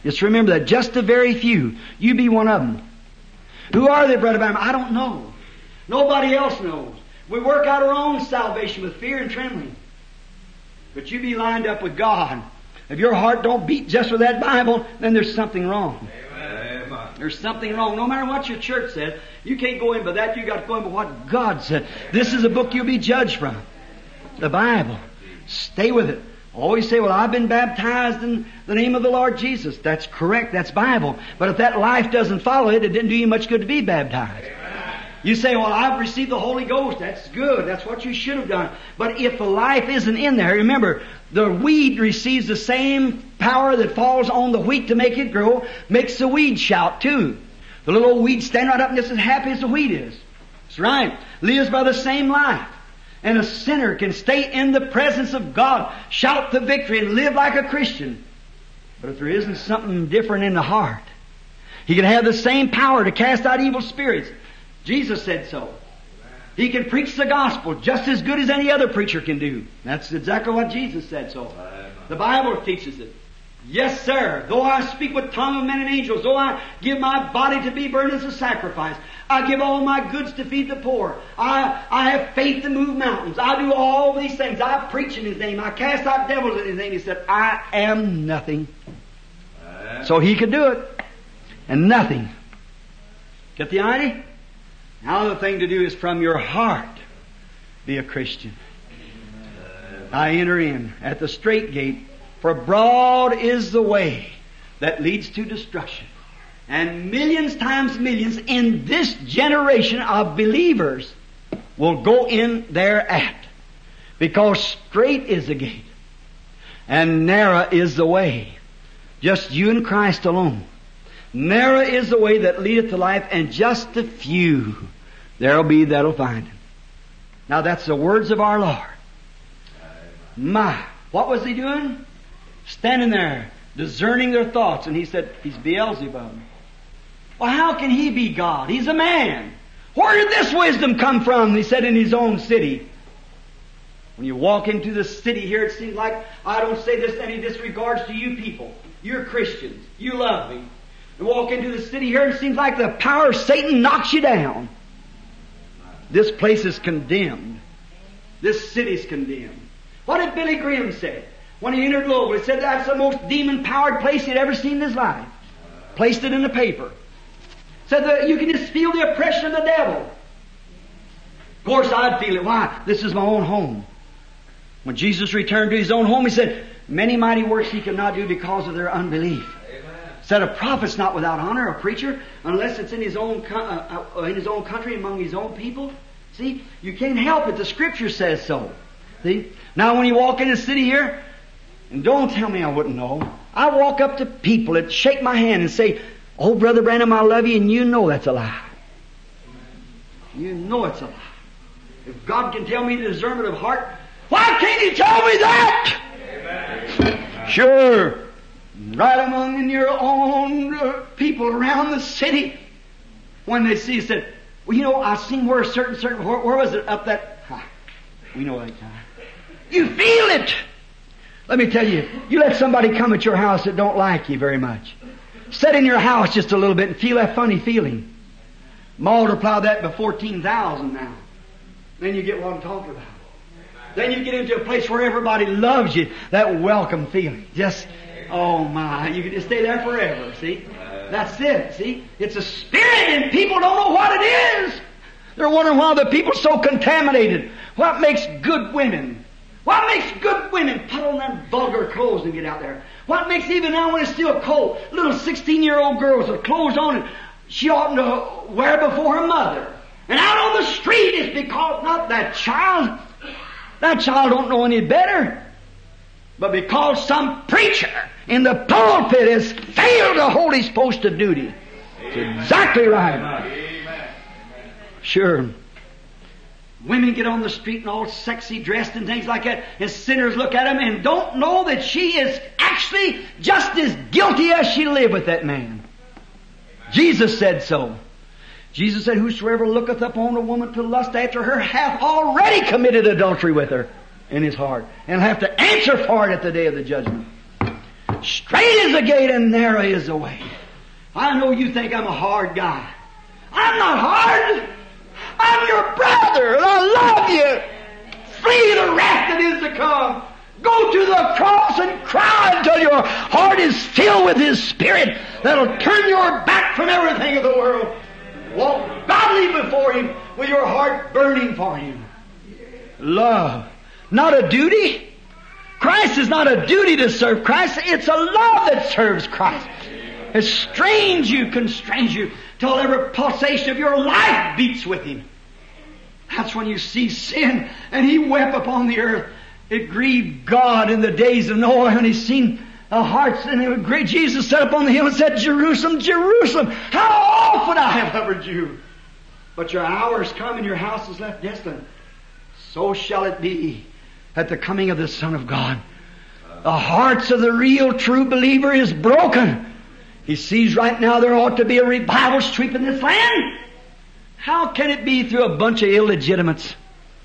Just remember that. Just a very few. You be one of them. Who are they, Brother Branham? I don't know. Nobody else knows. We work out our own salvation with fear and trembling. But you be lined up with God. If your heart don't beat just with that Bible, then there's something wrong. Amen. There's something wrong. No matter what your church said, you can't go in by that. You got to go in by what God said. This is a book you'll be judged from. The Bible. Stay with it. Always say, well, I've been baptized in the name of the Lord Jesus. That's correct. That's Bible. But if that life doesn't follow it, it didn't do you much good to be baptized. You say, well, I've received the Holy Ghost. That's good. That's what you should have done. But if the life isn't in there, remember, the weed receives the same power that falls on the wheat to make it grow, makes the weed shout too. The little old weed stand right up and just as happy as the wheat is. That's right. Lives by the same life. And a sinner can stay in the presence of God, shout the victory, and live like a Christian. But if there isn't something different in the heart, he can have the same power to cast out evil spirits. Jesus said so. He can preach the gospel just as good as any other preacher can do. That's exactly what Jesus said so. The Bible teaches it. Yes, sir. Though I speak with tongue of men and angels, though I give my body to be burned as a sacrifice, I give all my goods to feed the poor. I have faith to move mountains. I do all these things. I preach in His name. I cast out devils in His name. He said, I am nothing. So He could do it. And nothing. Get the idea? Now the thing to do is from your heart be a Christian. I enter in at the straight gate, for broad is the way that leads to destruction. And millions times millions in this generation of believers will go in thereat. Because straight is the gate, and narrow is the way. Just you and Christ alone. Narrow is the way that leadeth to life, and just a few there'll be that'll find Him. Now that's the words of our Lord. My, what was He doing? Standing there, discerning their thoughts, and He said, He's Beelzebub. Well, how can He be God? He's a man. Where did this wisdom come from? He said, in His own city. When you walk into the city here, it seems like, I don't say this any disregards to you people. You're Christians. You love Me. You walk into the city here, it seems like the power of Satan knocks you down. This place is condemned. This city's condemned. What did Billy Graham say? When he entered Louisville, he said that's the most demon-powered place he'd ever seen in his life. Placed it in the paper. Said that you can just feel the oppression of the devil. Of course, I'd feel it. Why? This is my own home. When Jesus returned to His own home, He said, many mighty works He could not do because of their unbelief. Said a prophet's not without honor, a preacher, unless it's in his own country, among his own people. See, you can't help it. The Scripture says so. See? Now when you walk in the city here, and don't tell me I wouldn't know, I walk up to people that shake my hand and say, oh, Brother Branham, I love you, and you know that's a lie. You know it's a lie. If God can tell me the discernment of heart, why can't He tell me that? Amen. Sure. Right among in your own people around the city, when they see, said, well, you know, I seen where a certain, where was it up that, we know that time. You feel it. Let me tell you, you let somebody come at your house that don't like you very much. Sit in your house just a little bit and feel that funny feeling. Multiply that by 14,000 now. Then you get what I'm talking about. Then you get into a place where everybody loves you. That welcome feeling. Just, oh my, you can just stay there forever, see? That's it, see? It's a spirit and people don't know what it is. They're wondering why the people are so contaminated. What makes good women? What makes good women put on them vulgar clothes and get out there? What makes even now when it's still cold, little 16-year-old girls with clothes on and she oughtn't to wear before her mother. And out on the street is because not that child. That child don't know any better. But because some preacher in the pulpit has failed to hold his post of duty. It's exactly right. Sure. Women get on the street and all sexy dressed and things like that, and sinners look at them and don't know that she is actually just as guilty as she lived with that man. Jesus said so. Jesus said, whosoever looketh upon a woman to lust after her hath already committed adultery with her in his heart, and have to answer for it at the day of the judgment. Straight is the gate and narrow is the way. I know you think I'm a hard guy. I'm not hard. I'm your brother and I love you. Flee the wrath that is to come. Go to the cross and cry until your heart is filled with His Spirit that'll turn your back from everything of the world. Walk godly before Him with your heart burning for Him. Love. Not a duty. Christ is not a duty to serve Christ. It's a love that serves Christ. It strains you, constrains you, till every pulsation of your life beats with Him. That's when you see sin, and He wept upon the earth. It grieved God in the days of Noah, and He seen the hearts, and it great. Jesus sat up on the hill and said, Jerusalem, Jerusalem, how often I have covered you. But your hour is come and your house is left desolate. So shall it be at the coming of the Son of God. The hearts of the real true believer is broken. He sees right now there ought to be a revival sweeping this land. How can it be through a bunch of illegitimates?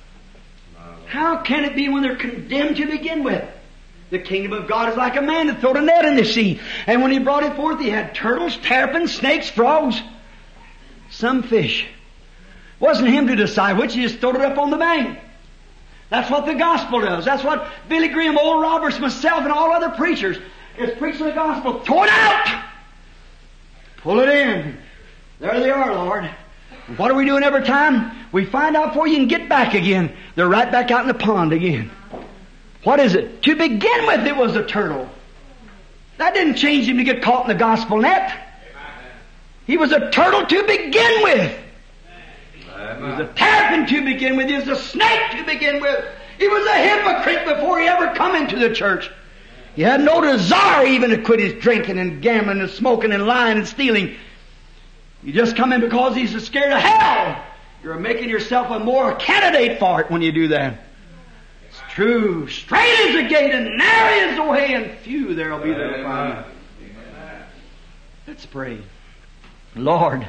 How can it be when they're condemned to begin with? The kingdom of God is like a man that threw a net in the sea. And when he brought it forth, he had turtles, terrapins, snakes, frogs, some fish. It wasn't him to decide which. He just threw it up on the bank. That's what the gospel does. That's what Billy Graham, Oral Roberts, myself, and all other preachers is preaching the gospel. Throw it out! Pull it in. There they are, Lord. What are we doing every time? We find out before you can get back again. They're right back out in the pond again. What is it? To begin with, it was a turtle. That didn't change him to get caught in the gospel net. He was a turtle to begin with. He was a terrapin to begin with. He was a snake to begin with. He was a hypocrite before he ever come into the church. He had no desire even to quit his drinking and gambling and smoking and lying and stealing. You just come in because he's scared of hell. You're making yourself a more candidate for it when you do that. It's true. Straight is the gate and narrow is the way, and few there will be that will find it. Let's pray. Lord,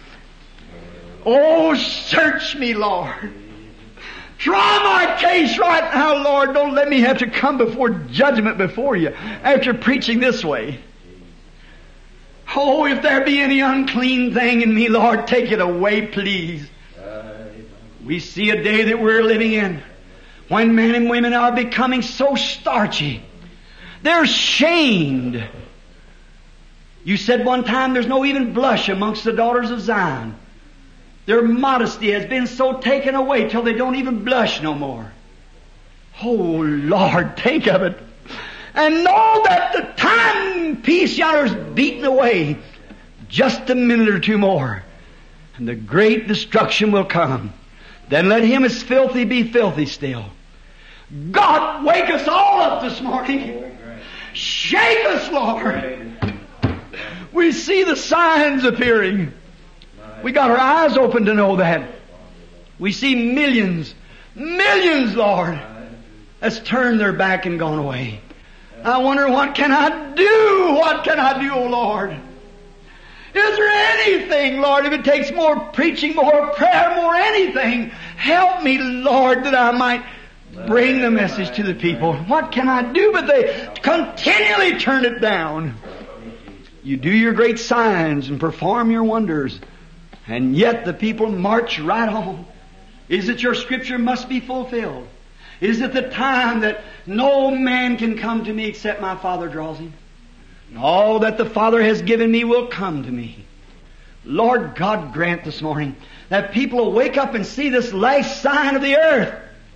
oh, search me, Lord. Try my case right now, Lord. Don't let me have to come before judgment before you after preaching this way. Oh, if there be any unclean thing in me, Lord, take it away, please. We see a day that we're living in when men and women are becoming so starchy. They're shamed. You said one time there's no even blush amongst the daughters of Zion. Their modesty has been so taken away till they don't even blush no more. Oh, Lord, think of it. And know that the timepiece yonder's beaten away. Just a minute or two more, and the great destruction will come. Then let him as filthy be filthy still. God, wake us all up this morning. Shake us, Lord. We see the signs appearing. We got our eyes open to know that. We see millions, Lord, that's turned their back and gone away. I wonder, what can I do? What can I do, oh Lord? Is there anything, Lord, if it takes more preaching, more prayer, more anything, help me, Lord, that I might bring the message to the people. What can I do? But they continually turn it down. You do your great signs and perform your wonders, and yet the people march right on. Is it your scripture must be fulfilled? Is it the time that no man can come to me except my Father draws him? And all that the Father has given me will come to me. Lord God, grant this morning that people will wake up and see this last sign of the earth.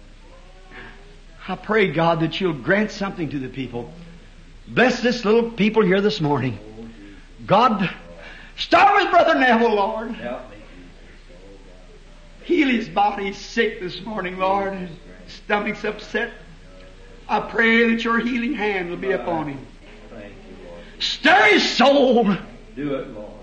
I pray, God, that you'll grant something to the people. Bless this little people here this morning. God, start with Brother Neville, Lord. Heal his body. He's sick this morning, Lord. His stomach's upset. I pray that your healing hand will be upon him. Stir his soul. Do it, Lord.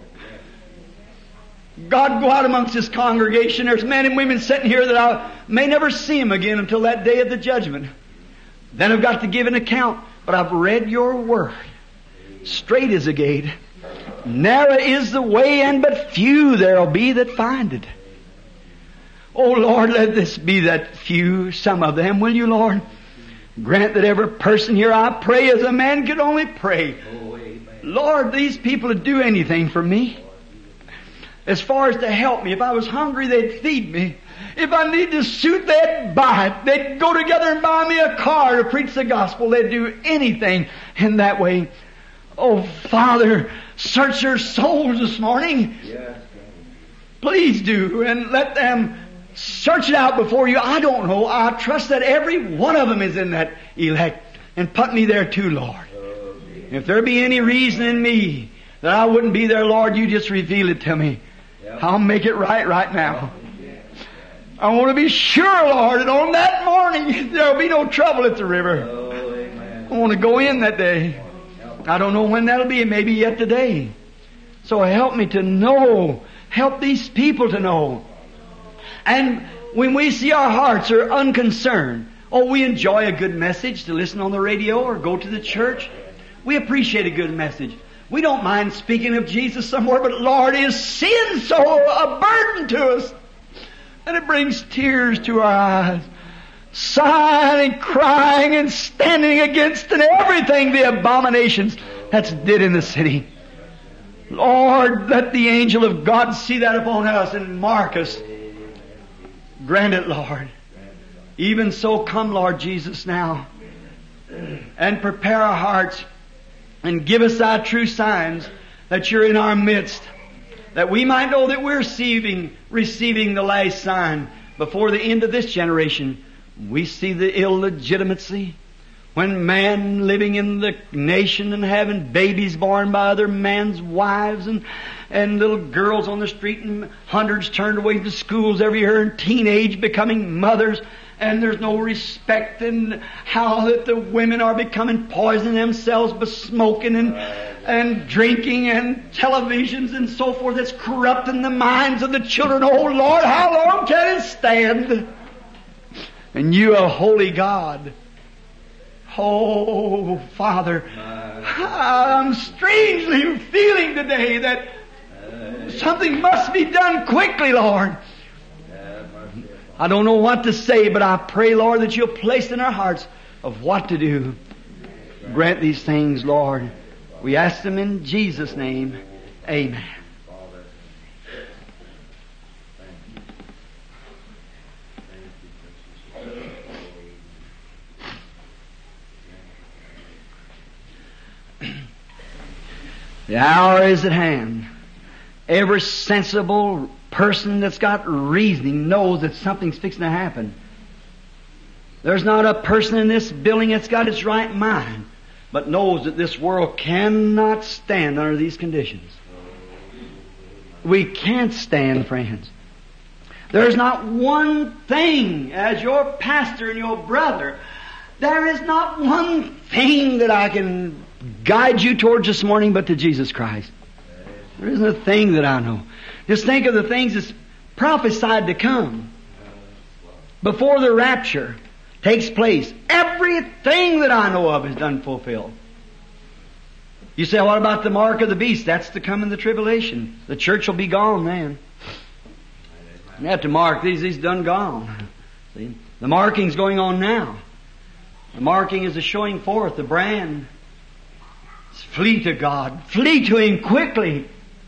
God, go out amongst this congregation. There's men and women sitting here that I may never see them again until that day of the judgment. Then I've got to give an account. But I've read your word. Straight is the gate. Narrow is the way, and but few there'll be that find it. Oh Lord, let this be that few, some of them, will you, Lord? Grant that every person here, I pray as a man could only pray. Lord, these people would do anything for me. As far as to help me. If I was hungry, they'd feed me. If I needed a suit, they'd buy it. They'd go together and buy me a car to preach the gospel. They'd do anything in that way. Oh, Father, search their souls this morning. Please do, and let them search it out before you. I don't know. I trust that every one of them is in that elect. And put me there too, Lord. If there be any reason in me that I wouldn't be there, Lord, you just reveal it to me. I'll make it right now. I want to be sure, Lord, that on that morning there'll be no trouble at the river. I want to go in that day. I don't know when that'll be. Maybe yet today. So help me to know. Help these people to know. And when we see our hearts are unconcerned, we enjoy a good message to listen on the radio or go to the church. We appreciate a good message. We don't mind speaking of Jesus somewhere, but Lord, is sin so a burden to us? And it brings tears to our eyes. Sighing and crying and standing against and everything, the abominations that's did in the city. Lord, let the angel of God see that upon us and mark us. Grant it, Lord. Even so, come, Lord Jesus, now. And prepare our hearts. And give us thy true signs that you're in our midst. That we might know that we're receiving the last sign before the end of this generation. We see the illegitimacy. When man living in the nation and having babies born by other men's wives and little girls on the street and hundreds turned away to schools every year and teenage becoming mothers. And there's no respect, and how that the women are becoming poisoning themselves by smoking and drinking and televisions and so forth. It's corrupting the minds of the children. Oh Lord, how long can it stand? And you, a holy God. Oh Father, I'm strangely feeling today that something must be done quickly, Lord. I don't know what to say, but I pray, Lord, that you'll place in our hearts of what to do. Grant these things, Lord. We ask them in Jesus' name. Amen. The hour is at hand. Every sensible person that's got reasoning knows that something's fixing to happen. There's not a person in this building that's got its right mind, but knows that this world cannot stand under these conditions. We can't stand, friends. There's not one thing, as your pastor and your brother, there is not one thing that I can guide you towards this morning but to Jesus Christ. There isn't a thing that I know. Just think of the things that's prophesied to come before the rapture takes place. Everything that I know of is done fulfilled. You say, what about the mark of the beast? That's to come in the tribulation. The church will be gone then. You have to mark these done gone. See? The marking's going on now. The marking is the showing forth, the brand. Flee to God. Flee to Him quickly.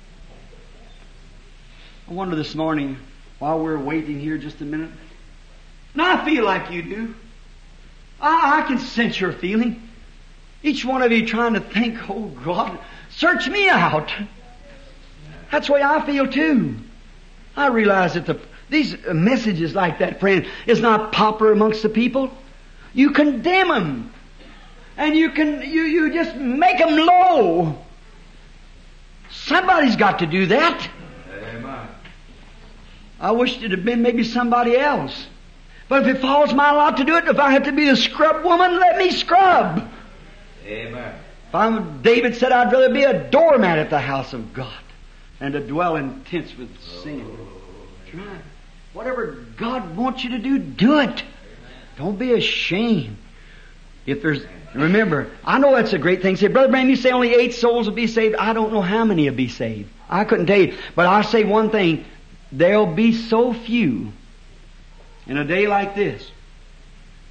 I wonder this morning, while we're waiting here just a minute, and I feel like you do. I can sense your feeling. Each one of you trying to think, oh God, search me out. That's the way I feel too. I realize that these messages like that, friend, is not popular amongst the people. You condemn them. And you just make them low. Somebody's got to do that. Amen. I wish it had been maybe somebody else. But if it falls my lot to do it, if I have to be the scrub woman, let me scrub. Amen. David said, I'd rather be a doormat at the house of God and to dwell in tents with sin. Try. Whatever God wants you to do, do it. Don't be ashamed. Remember, I know that's a great thing. Say, Brother Branham, you say only 8 souls will be saved. I don't know how many will be saved. I couldn't tell you. But I'll say one thing. There'll be so few in a day like this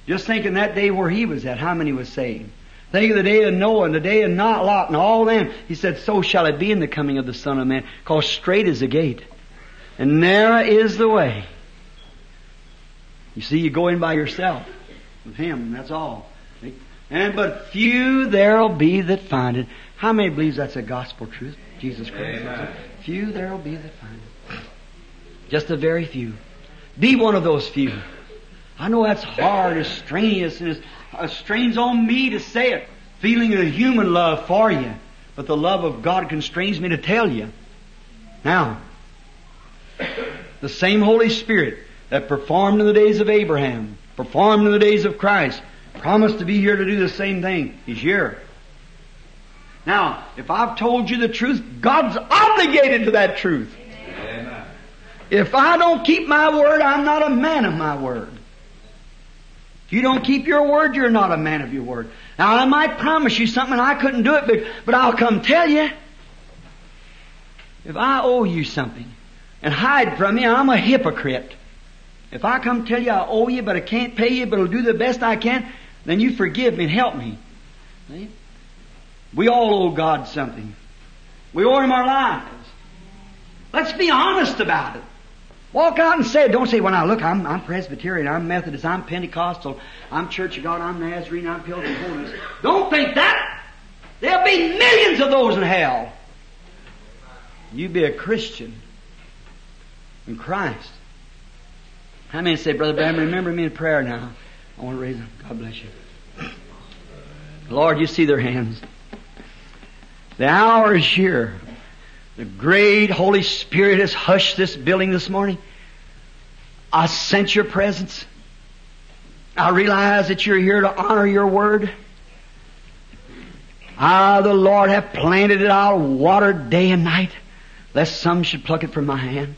Just thinking that day where he was at, how many was saved? Think of the day of Noah and the day of Lot and all them. He said, so shall it be in the coming of the Son of Man. Because straight is the gate, and narrow is the way. You see, you go in by yourself with Him, that's all. And but few there'll be that find it. How many believes that's a gospel truth? Jesus Christ. Amen. Few there'll be that find it. Just a very few. Be one of those few. I know that's hard, it's strenuous, and it strains on me to say it. Feeling a human love for you. But the love of God constrains me to tell you. Now, the same Holy Spirit that performed in the days of Abraham, performed in the days of Christ, promised to be here to do the same thing. He's here. Now, if I've told you the truth, God's obligated to that truth. Amen. If I don't keep my word, I'm not a man of my word. If you don't keep your word, you're not a man of your word. Now, I might promise you something, and I couldn't do it, but I'll come tell you. If I owe you something and hide from you, I'm a hypocrite. If I come tell you I owe you, but I can't pay you, but I'll do the best I can, then you forgive me and help me. See? We all owe God something. We owe Him our lives. Let's be honest about it. Walk out and say it. Don't say, well now look, I'm Presbyterian, I'm Methodist, I'm Pentecostal, I'm Church of God, I'm Nazarene, I'm Pilgrim Holiness. Don't think that. There'll be millions of those in hell. You be a Christian in Christ. How many say, Brother Bram, remember me in prayer now? I want to raise them. God bless you. Lord, you see their hands. The hour is here. The great Holy Spirit has hushed this building this morning. I sense your presence. I realize that you're here to honor your word. I, the Lord, have planted it. I'll water day and night, lest some should pluck it from my hand.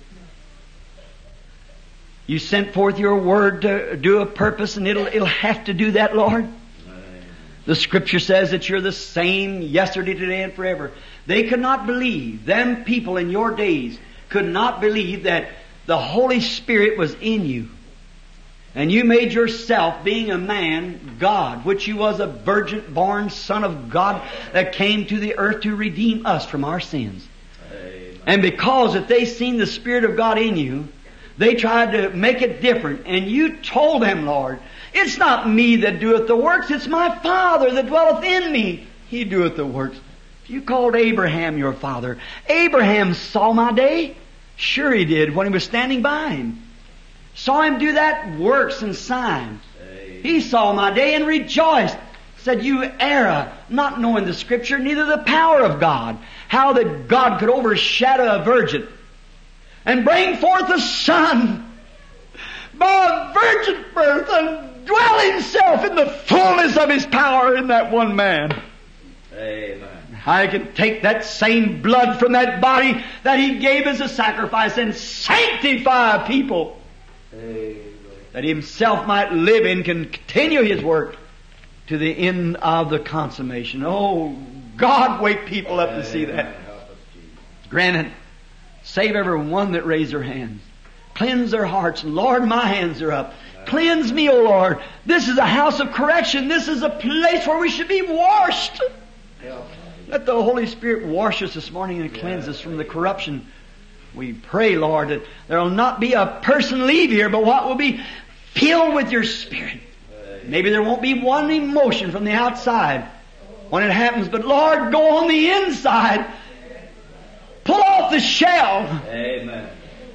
You sent forth your word to do a purpose, and it'll have to do that, Lord. The Scripture says that you're the same yesterday, today, and forever. They could not believe, them people in your days could not believe that the Holy Spirit was in you. And you made yourself, being a man, God, which you was a virgin-born Son of God that came to the earth to redeem us from our sins. Amen. And because if they seen the Spirit of God in you, they tried to make it different. And you told them, Lord, it's not me that doeth the works, it's my Father that dwelleth in me. He doeth the works. You called Abraham your father. Abraham saw my day. Sure he did, when he was standing by him. Saw him do that works and signs. He saw my day and rejoiced. Said, you error, not knowing the Scripture, neither the power of God. How that God could overshadow a virgin and bring forth a son by a virgin birth and dwell Himself in the fullness of His power in that one man. Amen. I can take that same blood from that body that He gave as a sacrifice and sanctify people. Amen. That Himself might live and continue His work to the end of the consummation. Oh, God, wake people up to see that. Granted, save every one that raised their hands. Cleanse their hearts. Lord, my hands are up. Cleanse me, O Lord. This is a house of correction. This is a place where we should be washed. Let the Holy Spirit wash us this morning and cleanse us from the corruption. We pray, Lord, that there will not be a person leave here, but what will be filled with your Spirit. Maybe there won't be one emotion from the outside when it happens, but Lord, go on the inside. Pull off the shell. Amen.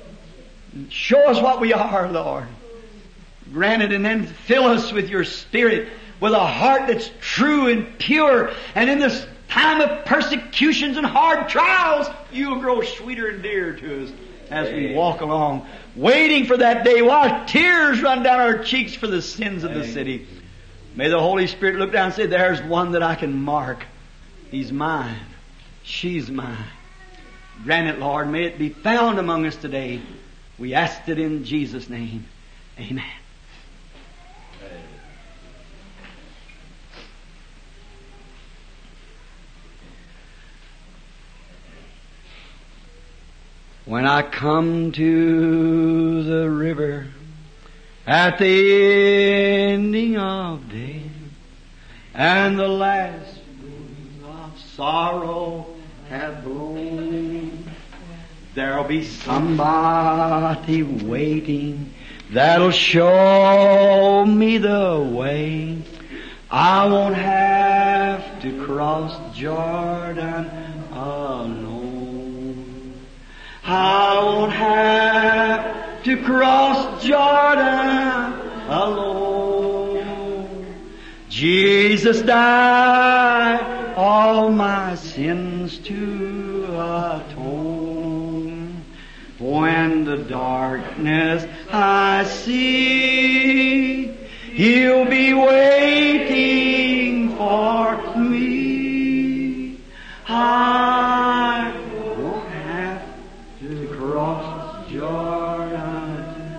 Show us what we are, Lord. Grant it, and then fill us with your Spirit, with a heart that's true and pure. And in this time of persecutions and hard trials, you will grow sweeter and dearer to us as we walk along, waiting for that day while tears run down our cheeks for the sins of the city. May the Holy Spirit look down and say, there's one that I can mark. He's mine. She's mine. Grant it, Lord. May it be found among us today. We ask it in Jesus' name. Amen. When I come to the river At the ending of days and the last wind of sorrow have blown, there'll be somebody waiting that'll show me the way. I won't have to cross Jordan alone. I won't have to cross Jordan alone. Jesus died all my sins to atone. When the darkness I see, He'll be waiting for me. I won't have to cross Jordan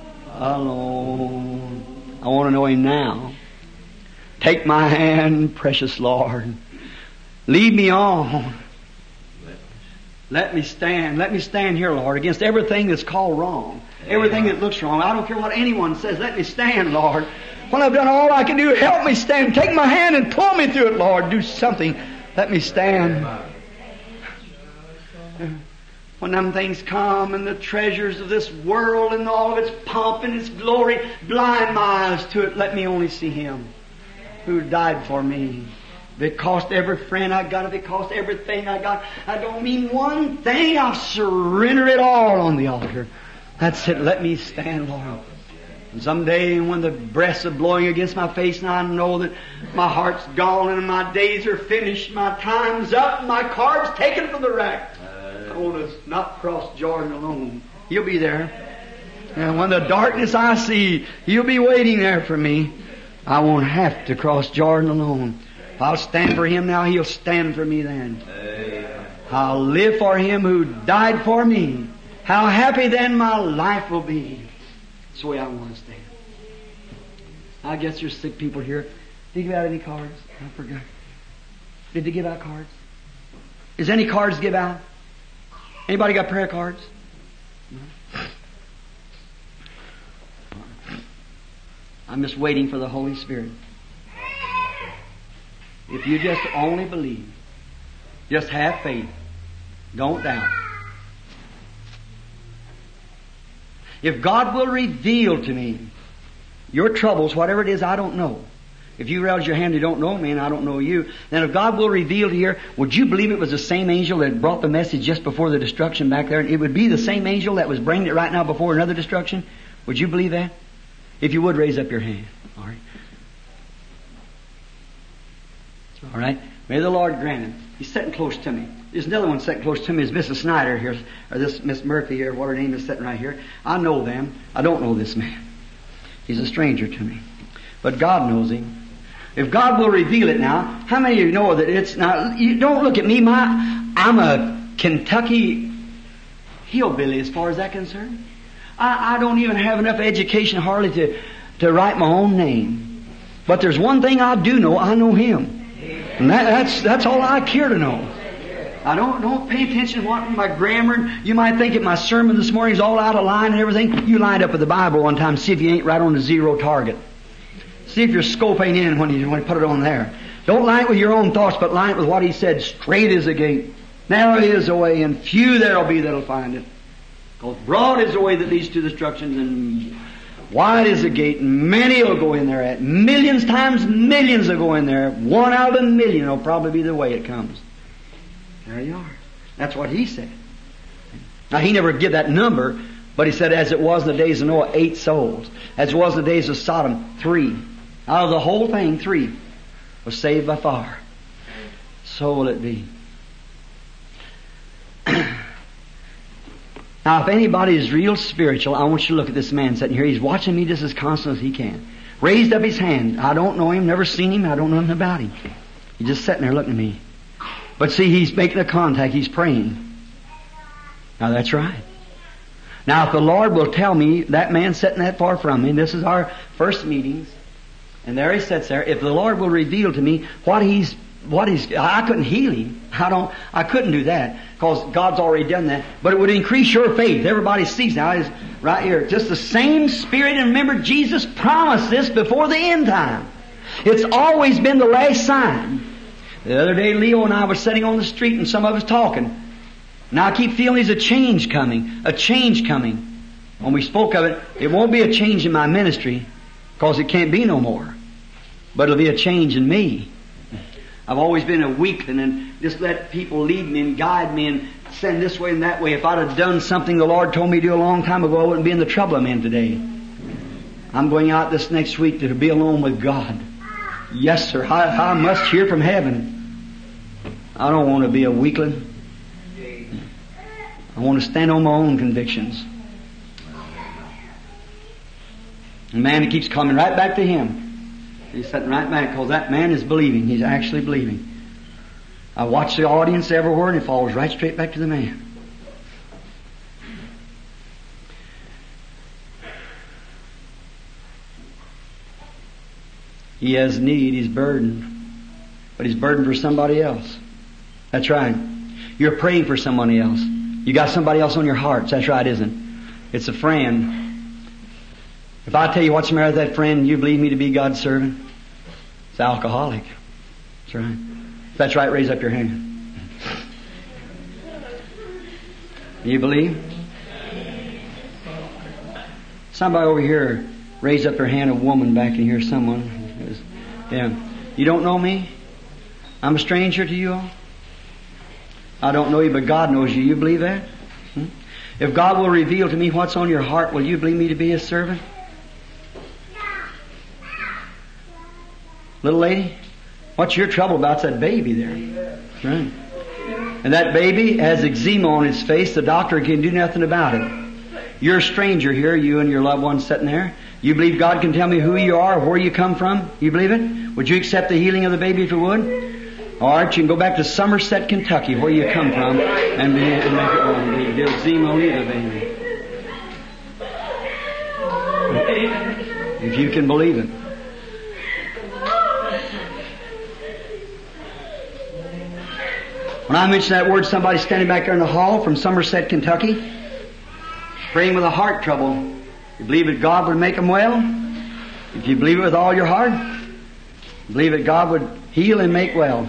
alone. I want to know Him now. Take my hand, precious Lord. Lead me on. Let me stand. Let me stand here, Lord, against everything that's called wrong. Everything that looks wrong. I don't care what anyone says. Let me stand, Lord. When I've done all I can do, help me stand. Take my hand and pull me through it, Lord. Do something. Let me stand. When them things come and the treasures of this world and all of its pomp and its glory blind my eyes to it, let me only see Him who died for me. If it cost every friend I got, if it cost everything I got, I don't mean one thing. I'll surrender it all on the altar. That's it. Let me stand, Lord. And someday when the breaths are blowing against my face and I know that my heart's gone and my days are finished, my time's up, my card's taken from the rack, I want to not cross Jordan alone. He'll be there. And when the darkness I see, He'll be waiting there for me. I won't have to cross Jordan alone. If I'll stand for Him now, He'll stand for me then. I'll live for Him who died for me. How happy then my life will be. That's the way I want to stand. I guess there's sick people here. Did you give out any cards? I forgot. Did they give out cards? Is any cards give out? Anybody got prayer cards? No? I'm just waiting for the Holy Spirit. If you just only believe, just have faith, don't doubt. If God will reveal to me your troubles, whatever it is I don't know. If you raise your hand, you don't know me and I don't know you, then if God will reveal to you, would you believe it was the same angel that brought the message just before the destruction back there? It would be the same angel that was bringing it right now before another destruction? Would you believe that? If you would, raise up your hand. All right. All right. May the Lord grant it. He's sitting close to me. There's another one sitting close to me. Is Mrs. Snyder here, or this Miss Murphy here, what her name is, sitting right here. I know them. I don't know this man. He's a stranger to me. But God knows him. If God will reveal it now, how many of you know that it's now? You don't look at me. I'm a Kentucky hillbilly as far as that's concerned. I don't even have enough education hardly to write my own name. But there's one thing I do know. I know Him. And that's all I care to know. I don't pay attention to what my grammar. You might think that my sermon this morning is all out of line and everything. You lined up with the Bible one time, see if you ain't right on the zero target. See if your scope ain't in when you put it on there. Don't line it with your own thoughts, but line it with what He said. Straight is the gate, narrow is the way, and few there'll be that'll find it. Because broad is the way that leads to destruction, and wide is the gate, and many will go in there at. Millions times millions will go in there. One out of a million will probably be the way it comes. There you are. That's what He said. Now, He never give that number, but He said, as it was in the days of Noah, 8 souls. As it was in the days of Sodom, 3. Out of the whole thing, 3 was saved by fire. So will it be. Now, if anybody is real spiritual, I want you to look at this man sitting here. He's watching me just as constant as he can. Raised up his hand. I don't know him, never seen him, I don't know nothing about him. He's just sitting there looking at me. But see, he's making a contact, he's praying. Now that's right. Now if the Lord will tell me, that man sitting that far from me, this is our first meetings, and there he sits there, if the Lord will reveal to me what he's I couldn't heal him. I couldn't do that because God's already done that. But it would increase your faith. Everybody sees now. It's right here. Just the same Spirit. And remember, Jesus promised this before the end time. It's always been the last sign. The other day, Leo and I were sitting on the street and some of us talking. Now I keep feeling there's a change coming. A change coming. When we spoke of it, it won't be a change in my ministry because it can't be no more. But it'll be a change in me. I've always been a weakling and just let people lead me and guide me and send this way and that way. If I'd have done something the Lord told me to do a long time ago, I wouldn't be in the trouble I'm in today. I'm going out this next week to be alone with God. Yes, sir. I must hear from heaven. I don't want to be a weakling. I want to stand on my own convictions. The man, he keeps coming right back to him. He's sitting right back because that man is believing. He's actually believing. I watch the audience everywhere and it falls right straight back to the man. He has need, he's burdened. But he's burdened for somebody else. That's right. You're praying for somebody else. You got somebody else on your heart. That's right, isn't it? It's a friend. If I tell you what's the matter with that friend, you believe me to be God's servant? It's alcoholic. That's right. If that's right, raise up your hand. You believe? Somebody over here raise up their hand, a woman back in here, someone. Yeah. You don't know me? I'm a stranger to you all. I don't know you, but God knows you. You believe that? If God will reveal to me what's on your heart, will you believe me to be His servant? Little lady, what's your trouble about? It's that baby there. Right. And that baby has eczema on its face. The doctor can do nothing about it. You're a stranger here, you and your loved one sitting there. You believe God can tell me who you are or where you come from? You believe it? Would you accept the healing of the baby if you would? All right, you can go back to Somerset, Kentucky, where you come from, and make it wrong. The eczema on the baby. If you can believe it. When I mention that word, somebody standing back there in the hall from Somerset, Kentucky, praying with a heart trouble. You believe that God would make them well? If you believe it with all your heart, believe that God would heal and make well.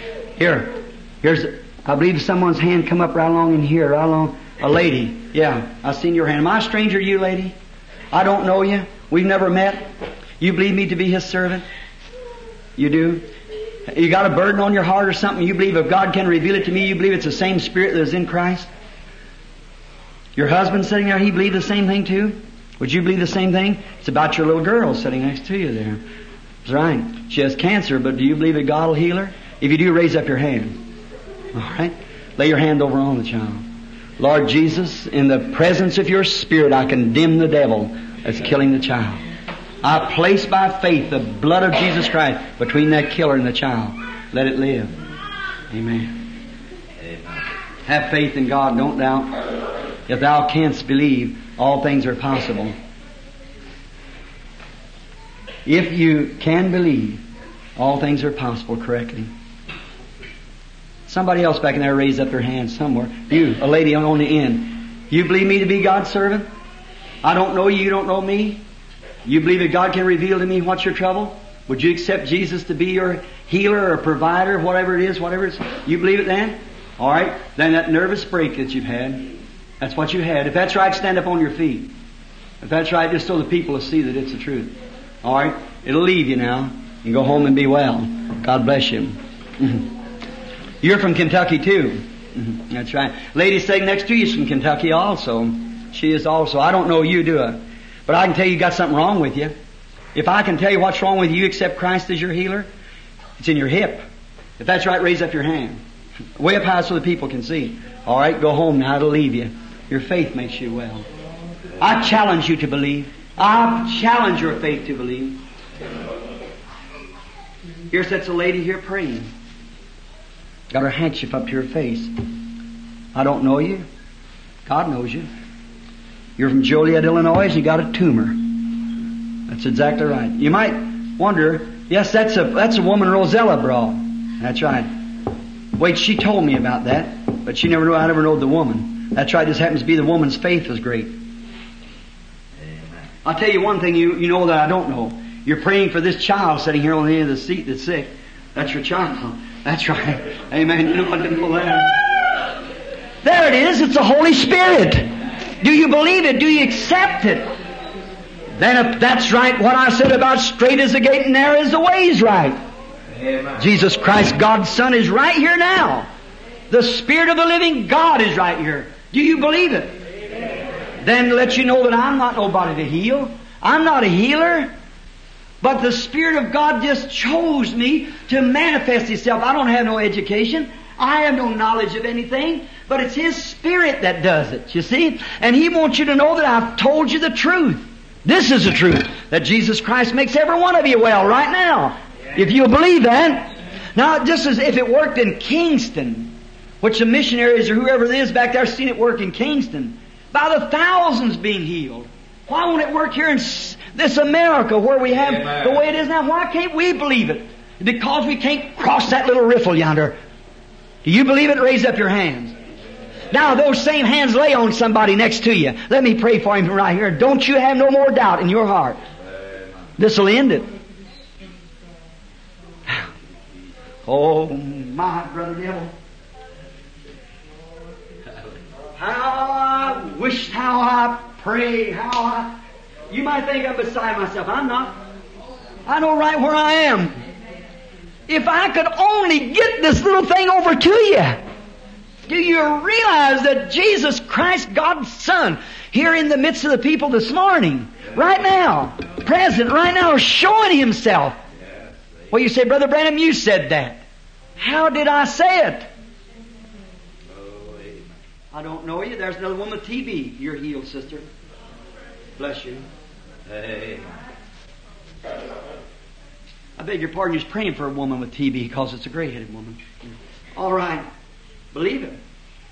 I believe someone's hand come up right along in here, right along. A lady. Yeah, I seen your hand. Am I a stranger to you, lady? I don't know you. We've never met. You believe me to be His servant? You do? You got a burden on your heart or something? You believe if God can reveal it to me, you believe it's the same Spirit that is in Christ? Your husband sitting there, he believed the same thing too? Would you believe the same thing? It's about your little girl sitting next to you there. That's right. She has cancer, but do you believe that God will heal her? If you do, raise up your hand. All right? Lay your hand over on the child. Lord Jesus, in the presence of your Spirit, I condemn the devil that's killing the child. I place by faith the blood of Jesus Christ between that killer and the child. Let it live. Amen. Have faith in God. Don't doubt. If thou canst believe, all things are possible. If you can believe, all things are possible correctly. Somebody else back in there raise up their hand somewhere. You, a lady on the end. You believe me to be God's servant? I don't know you, you don't know me. You believe that God can reveal to me what's your trouble? Would you accept Jesus to be your healer or provider, whatever it is, whatever it is? You believe it then? All right. Then that nervous break that you've had, that's what you had. If that's right, stand up on your feet. If that's right, just so the people will see that it's the truth. All right. It'll leave you now. You go home and be well. God bless you. You're from Kentucky too. That's right. Lady sitting next to you is from Kentucky also. She is also. I don't know you, do I? But I can tell you got something wrong with you. If I can tell you what's wrong with you, accept Christ as your healer, it's in your hip. If that's right, raise up your hand. Way up high so the people can see. All right, go home now. It'll leave you. Your faith makes you well. I challenge you to believe. I challenge your faith to believe. Here sits a lady here praying. Got her handkerchief up to her face. I don't know you. God knows you. You're from Joliet, Illinois, and you got a tumor. That's exactly right. You might wonder, yes, that's a woman Rosella brought. That's right. Wait, she told me about that, but she never knew I never knowed the woman. That's right. Just happens to be the woman's faith was great. I'll tell you one thing you know that I don't know. You're praying for this child sitting here on the end of the seat that's sick. That's your child. That's right. Amen. You know I didn't know that. There it is. It's the Holy Spirit. Do you believe it? Do you accept it? Then if that's right, what I said about straight is the gate and narrow is the way is right. Amen. Jesus Christ, God's Son, is right here now. The Spirit of the living God is right here. Do you believe it? Amen. Then let you know that I'm not nobody to heal. I'm not a healer. But the Spirit of God just chose me to manifest Himself. I don't have no education. I have no knowledge of anything. But it's His Spirit that does it, you see? And He wants you to know that I've told you the truth. This is the truth, that Jesus Christ makes every one of you well right now. If you'll believe that. Now, just as if it worked in Kingston, which the missionaries or whoever it is back there seen it work in Kingston, by the thousands being healed. Why won't it work here in this America where we have the way it is now? Why can't we believe it? Because we can't cross that little riffle yonder. Do you believe it? Raise up your hands. Now those same hands lay on somebody next to you. Let me pray for him right here. Don't you have no more doubt in your heart. This will end it. Oh my brother devil. How I wish, how I pray, you might think I'm beside myself. I'm not. I know right where I am. If I could only get this little thing over to you. Do you realize that Jesus Christ, God's Son, here in the midst of the people this morning, right now, present, right now, showing Himself? Well, you say, Brother Branham, you said that. How did I say it? I don't know you. There's another woman with TB. You're healed, sister. Bless you. Hey. I beg your pardon, you're praying for a woman with TB because it's a gray-headed woman. All right. Believe it.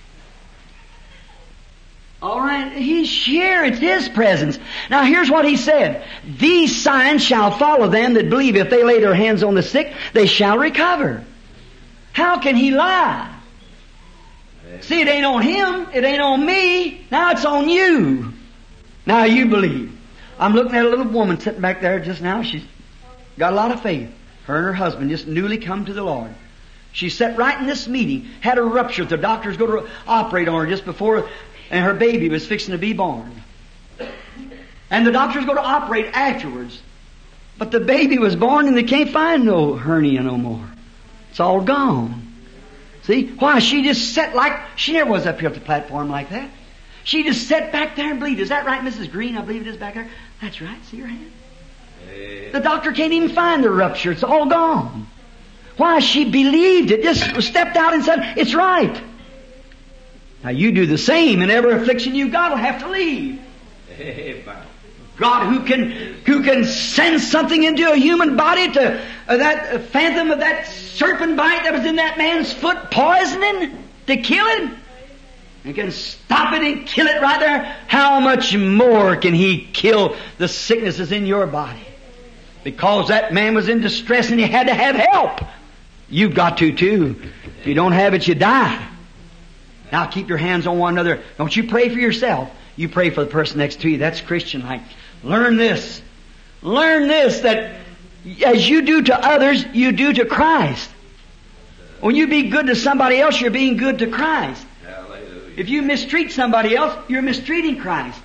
All right. He's here. It's His presence. Now here's what He said. These signs shall follow them that believe. If they lay their hands on the sick, they shall recover. How can He lie? See, it ain't on Him. It ain't on me. Now it's on you. Now you believe. I'm looking at a little woman sitting back there just now. She's got a lot of faith. Her and her husband just newly come to the Lord. She sat right in this meeting, had a rupture. The doctors go to operate on her just before, and her baby was fixing to be born. And the doctors go to operate afterwards. But the baby was born and they can't find no hernia no more. It's all gone. See? Why? She just sat like, she never was up here at the platform like that. She just sat back there and believed. Is that right, Mrs. Green? I believe it is back there. That's right. See your hand? The doctor can't even find the rupture. It's all gone. Why? She believed it. Just stepped out and said, it's right. Now you do the same, and every affliction you've got will have to leave. God who can send something into a human body to that phantom of that serpent bite that was in that man's foot, poisoning to kill him, and can stop it and kill it right there. How much more can He kill the sicknesses in your body? Because that man was in distress and he had to have help. You've got to too. If you don't have it, you die. Now keep your hands on one another. Don't you pray for yourself. You pray for the person next to you. That's Christian-like. Learn this. Learn this, that as you do to others, you do to Christ. When you be good to somebody else, you're being good to Christ. Hallelujah. If you mistreat somebody else, you're mistreating Christ.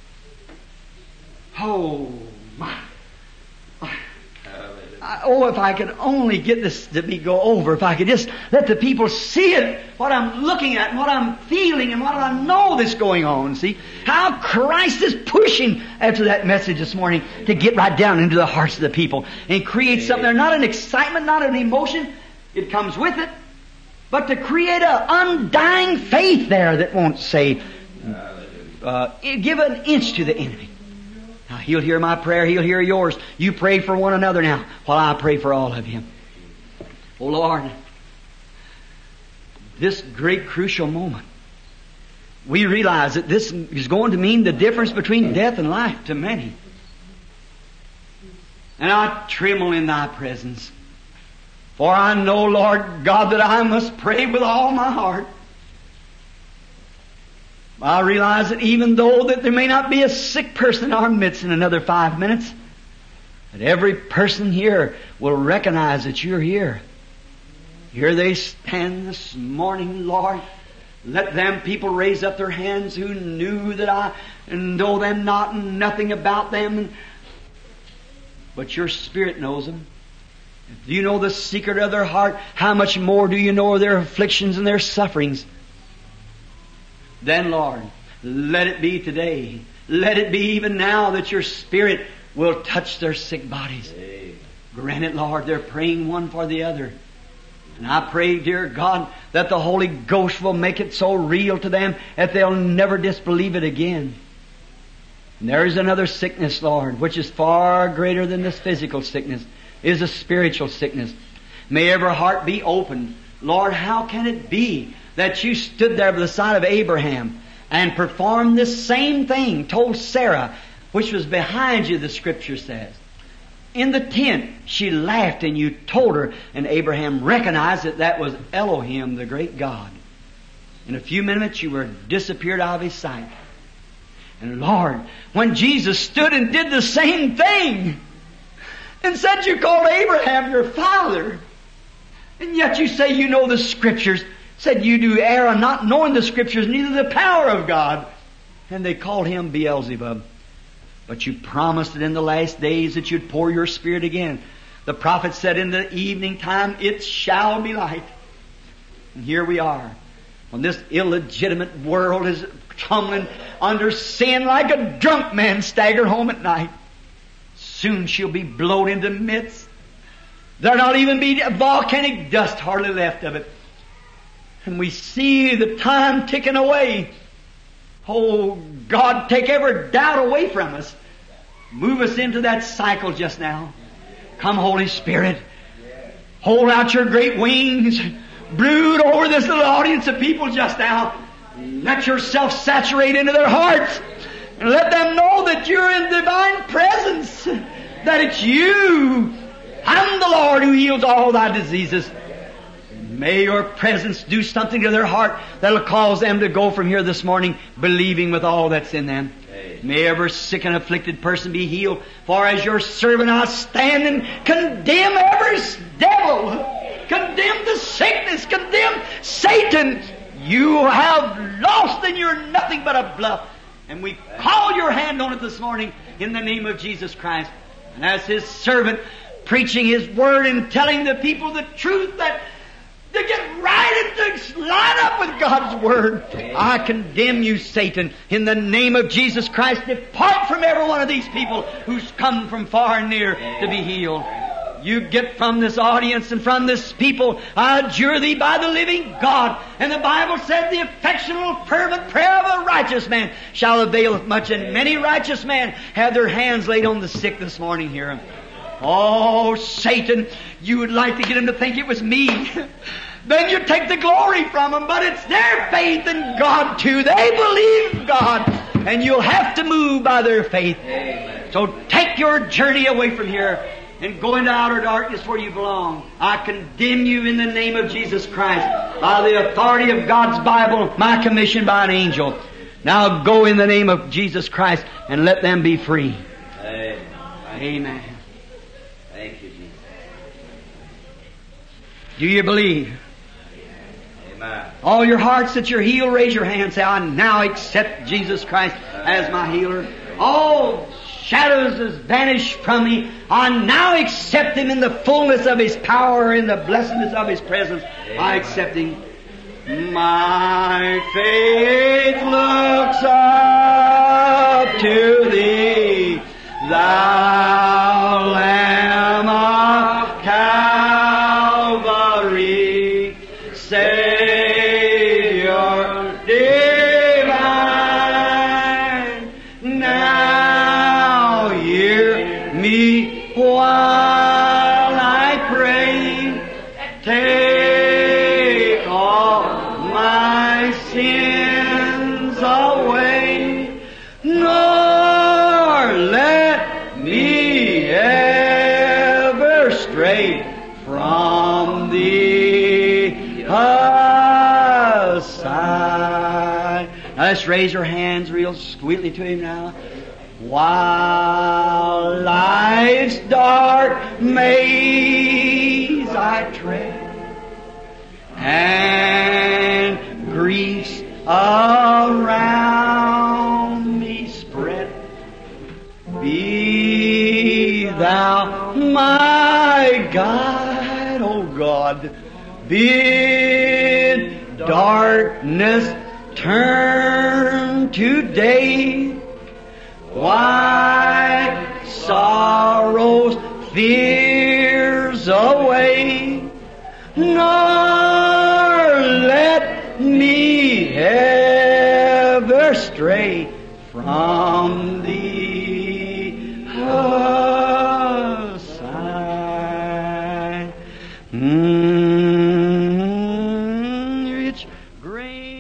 Oh, my. Oh, if I could only get this to go over, if I could just let the people see it, what I'm looking at, and what I'm feeling, and what I know that's going on, see? How Christ is pushing after that message this morning to get right down into the hearts of the people and create something there, not an excitement, not an emotion, it comes with it, but to create an undying faith there that won't say, give an inch to the enemy. Now, He'll hear my prayer. He'll hear yours. You pray for one another now while I pray for all of you. Oh, Lord, this great crucial moment, we realize that this is going to mean the difference between death and life to many. And I tremble in Thy presence. For I know, Lord God, that I must pray with all my heart. I realize that even though that there may not be a sick person in our midst in another 5 minutes, that every person here will recognize that you're here. Here they stand this morning, Lord. Let them people raise up their hands who knew that I know them not and nothing about them. But your Spirit knows them. If you know the secret of their heart, how much more do you know of their afflictions and their sufferings? Then, Lord, let it be today. Let it be even now that your Spirit will touch their sick bodies. Grant it, Lord, they're praying one for the other. And I pray, dear God, that the Holy Ghost will make it so real to them that they'll never disbelieve it again. And there is another sickness, Lord, which is far greater than this physical sickness, is a spiritual sickness. May every heart be open. Lord, how can it be that you stood there by the side of Abraham and performed this same thing, told Sarah, which was behind you, the Scripture says. In the tent, she laughed and you told her, and Abraham recognized that that was Elohim, the great God. In a few minutes, you were disappeared out of his sight. And Lord, when Jesus stood and did the same thing, and said you called Abraham your father, and yet you say you know the Scriptures, said you do err on not knowing the Scriptures, neither the power of God, and they called him Beelzebub. But you promised that in the last days that you'd pour your Spirit again. The prophet said in the evening time, it shall be light. And here we are. When this illegitimate world is tumbling under sin like a drunk man staggered home at night. Soon she'll be blown into midst. There'll not even be volcanic dust hardly left of it. And we see the time ticking away. Oh, God, take every doubt away from us. Move us into that cycle just now. Come, Holy Spirit. Hold out your great wings. Brood over this little audience of people just now. Let yourself saturate into their hearts. And let them know that you're in divine presence. That it's you. I'm the Lord who heals all thy diseases. May your presence do something to their heart that'll cause them to go from here this morning believing with all that's in them. May every sick and afflicted person be healed. For as your servant I stand and condemn every devil. Condemn the sickness. Condemn Satan. You have lost and you're nothing but a bluff. And we call your hand on it this morning in the name of Jesus Christ. And as His servant preaching His Word and telling the people the truth that to get right and to line up with God's Word. I condemn you, Satan, in the name of Jesus Christ. Depart from every one of these people who's come from far and near to be healed. You get from this audience and from this people, I adjure thee by the living God. And the Bible said the affectionate, fervent prayer of a righteous man shall avail much. And many righteous men have their hands laid on the sick this morning here. Oh, Satan, you would like to get them to think it was me. Then you take the glory from them, but it's their faith in God too. They believe God, and you'll have to move by their faith. Amen. So take your journey away from here and go into outer darkness where you belong. I condemn you in the name of Jesus Christ by the authority of God's Bible, my commission by an angel. Now go in the name of Jesus Christ and let them be free. Amen. Amen. Thank you, Jesus. Do you believe? Amen. All your hearts that you're healed, raise your hand. Say, I now accept Jesus Christ as my healer. All shadows has vanished from me. I now accept Him in the fullness of His power, in the blessedness of His presence. Amen. I accept Him. My faith looks up to Thee, Thou Lamb of Calvary, Savior divine. Now hear me while I pray. Take all my sins away, nor let me raise your hands real sweetly to Him now. While life's dark maze I tread, and griefs around me spread, be Thou my guide, O God. Bid darkness turn to day, wipe sorrows, fears away, nor let me ever stray from Thee aside. It's great.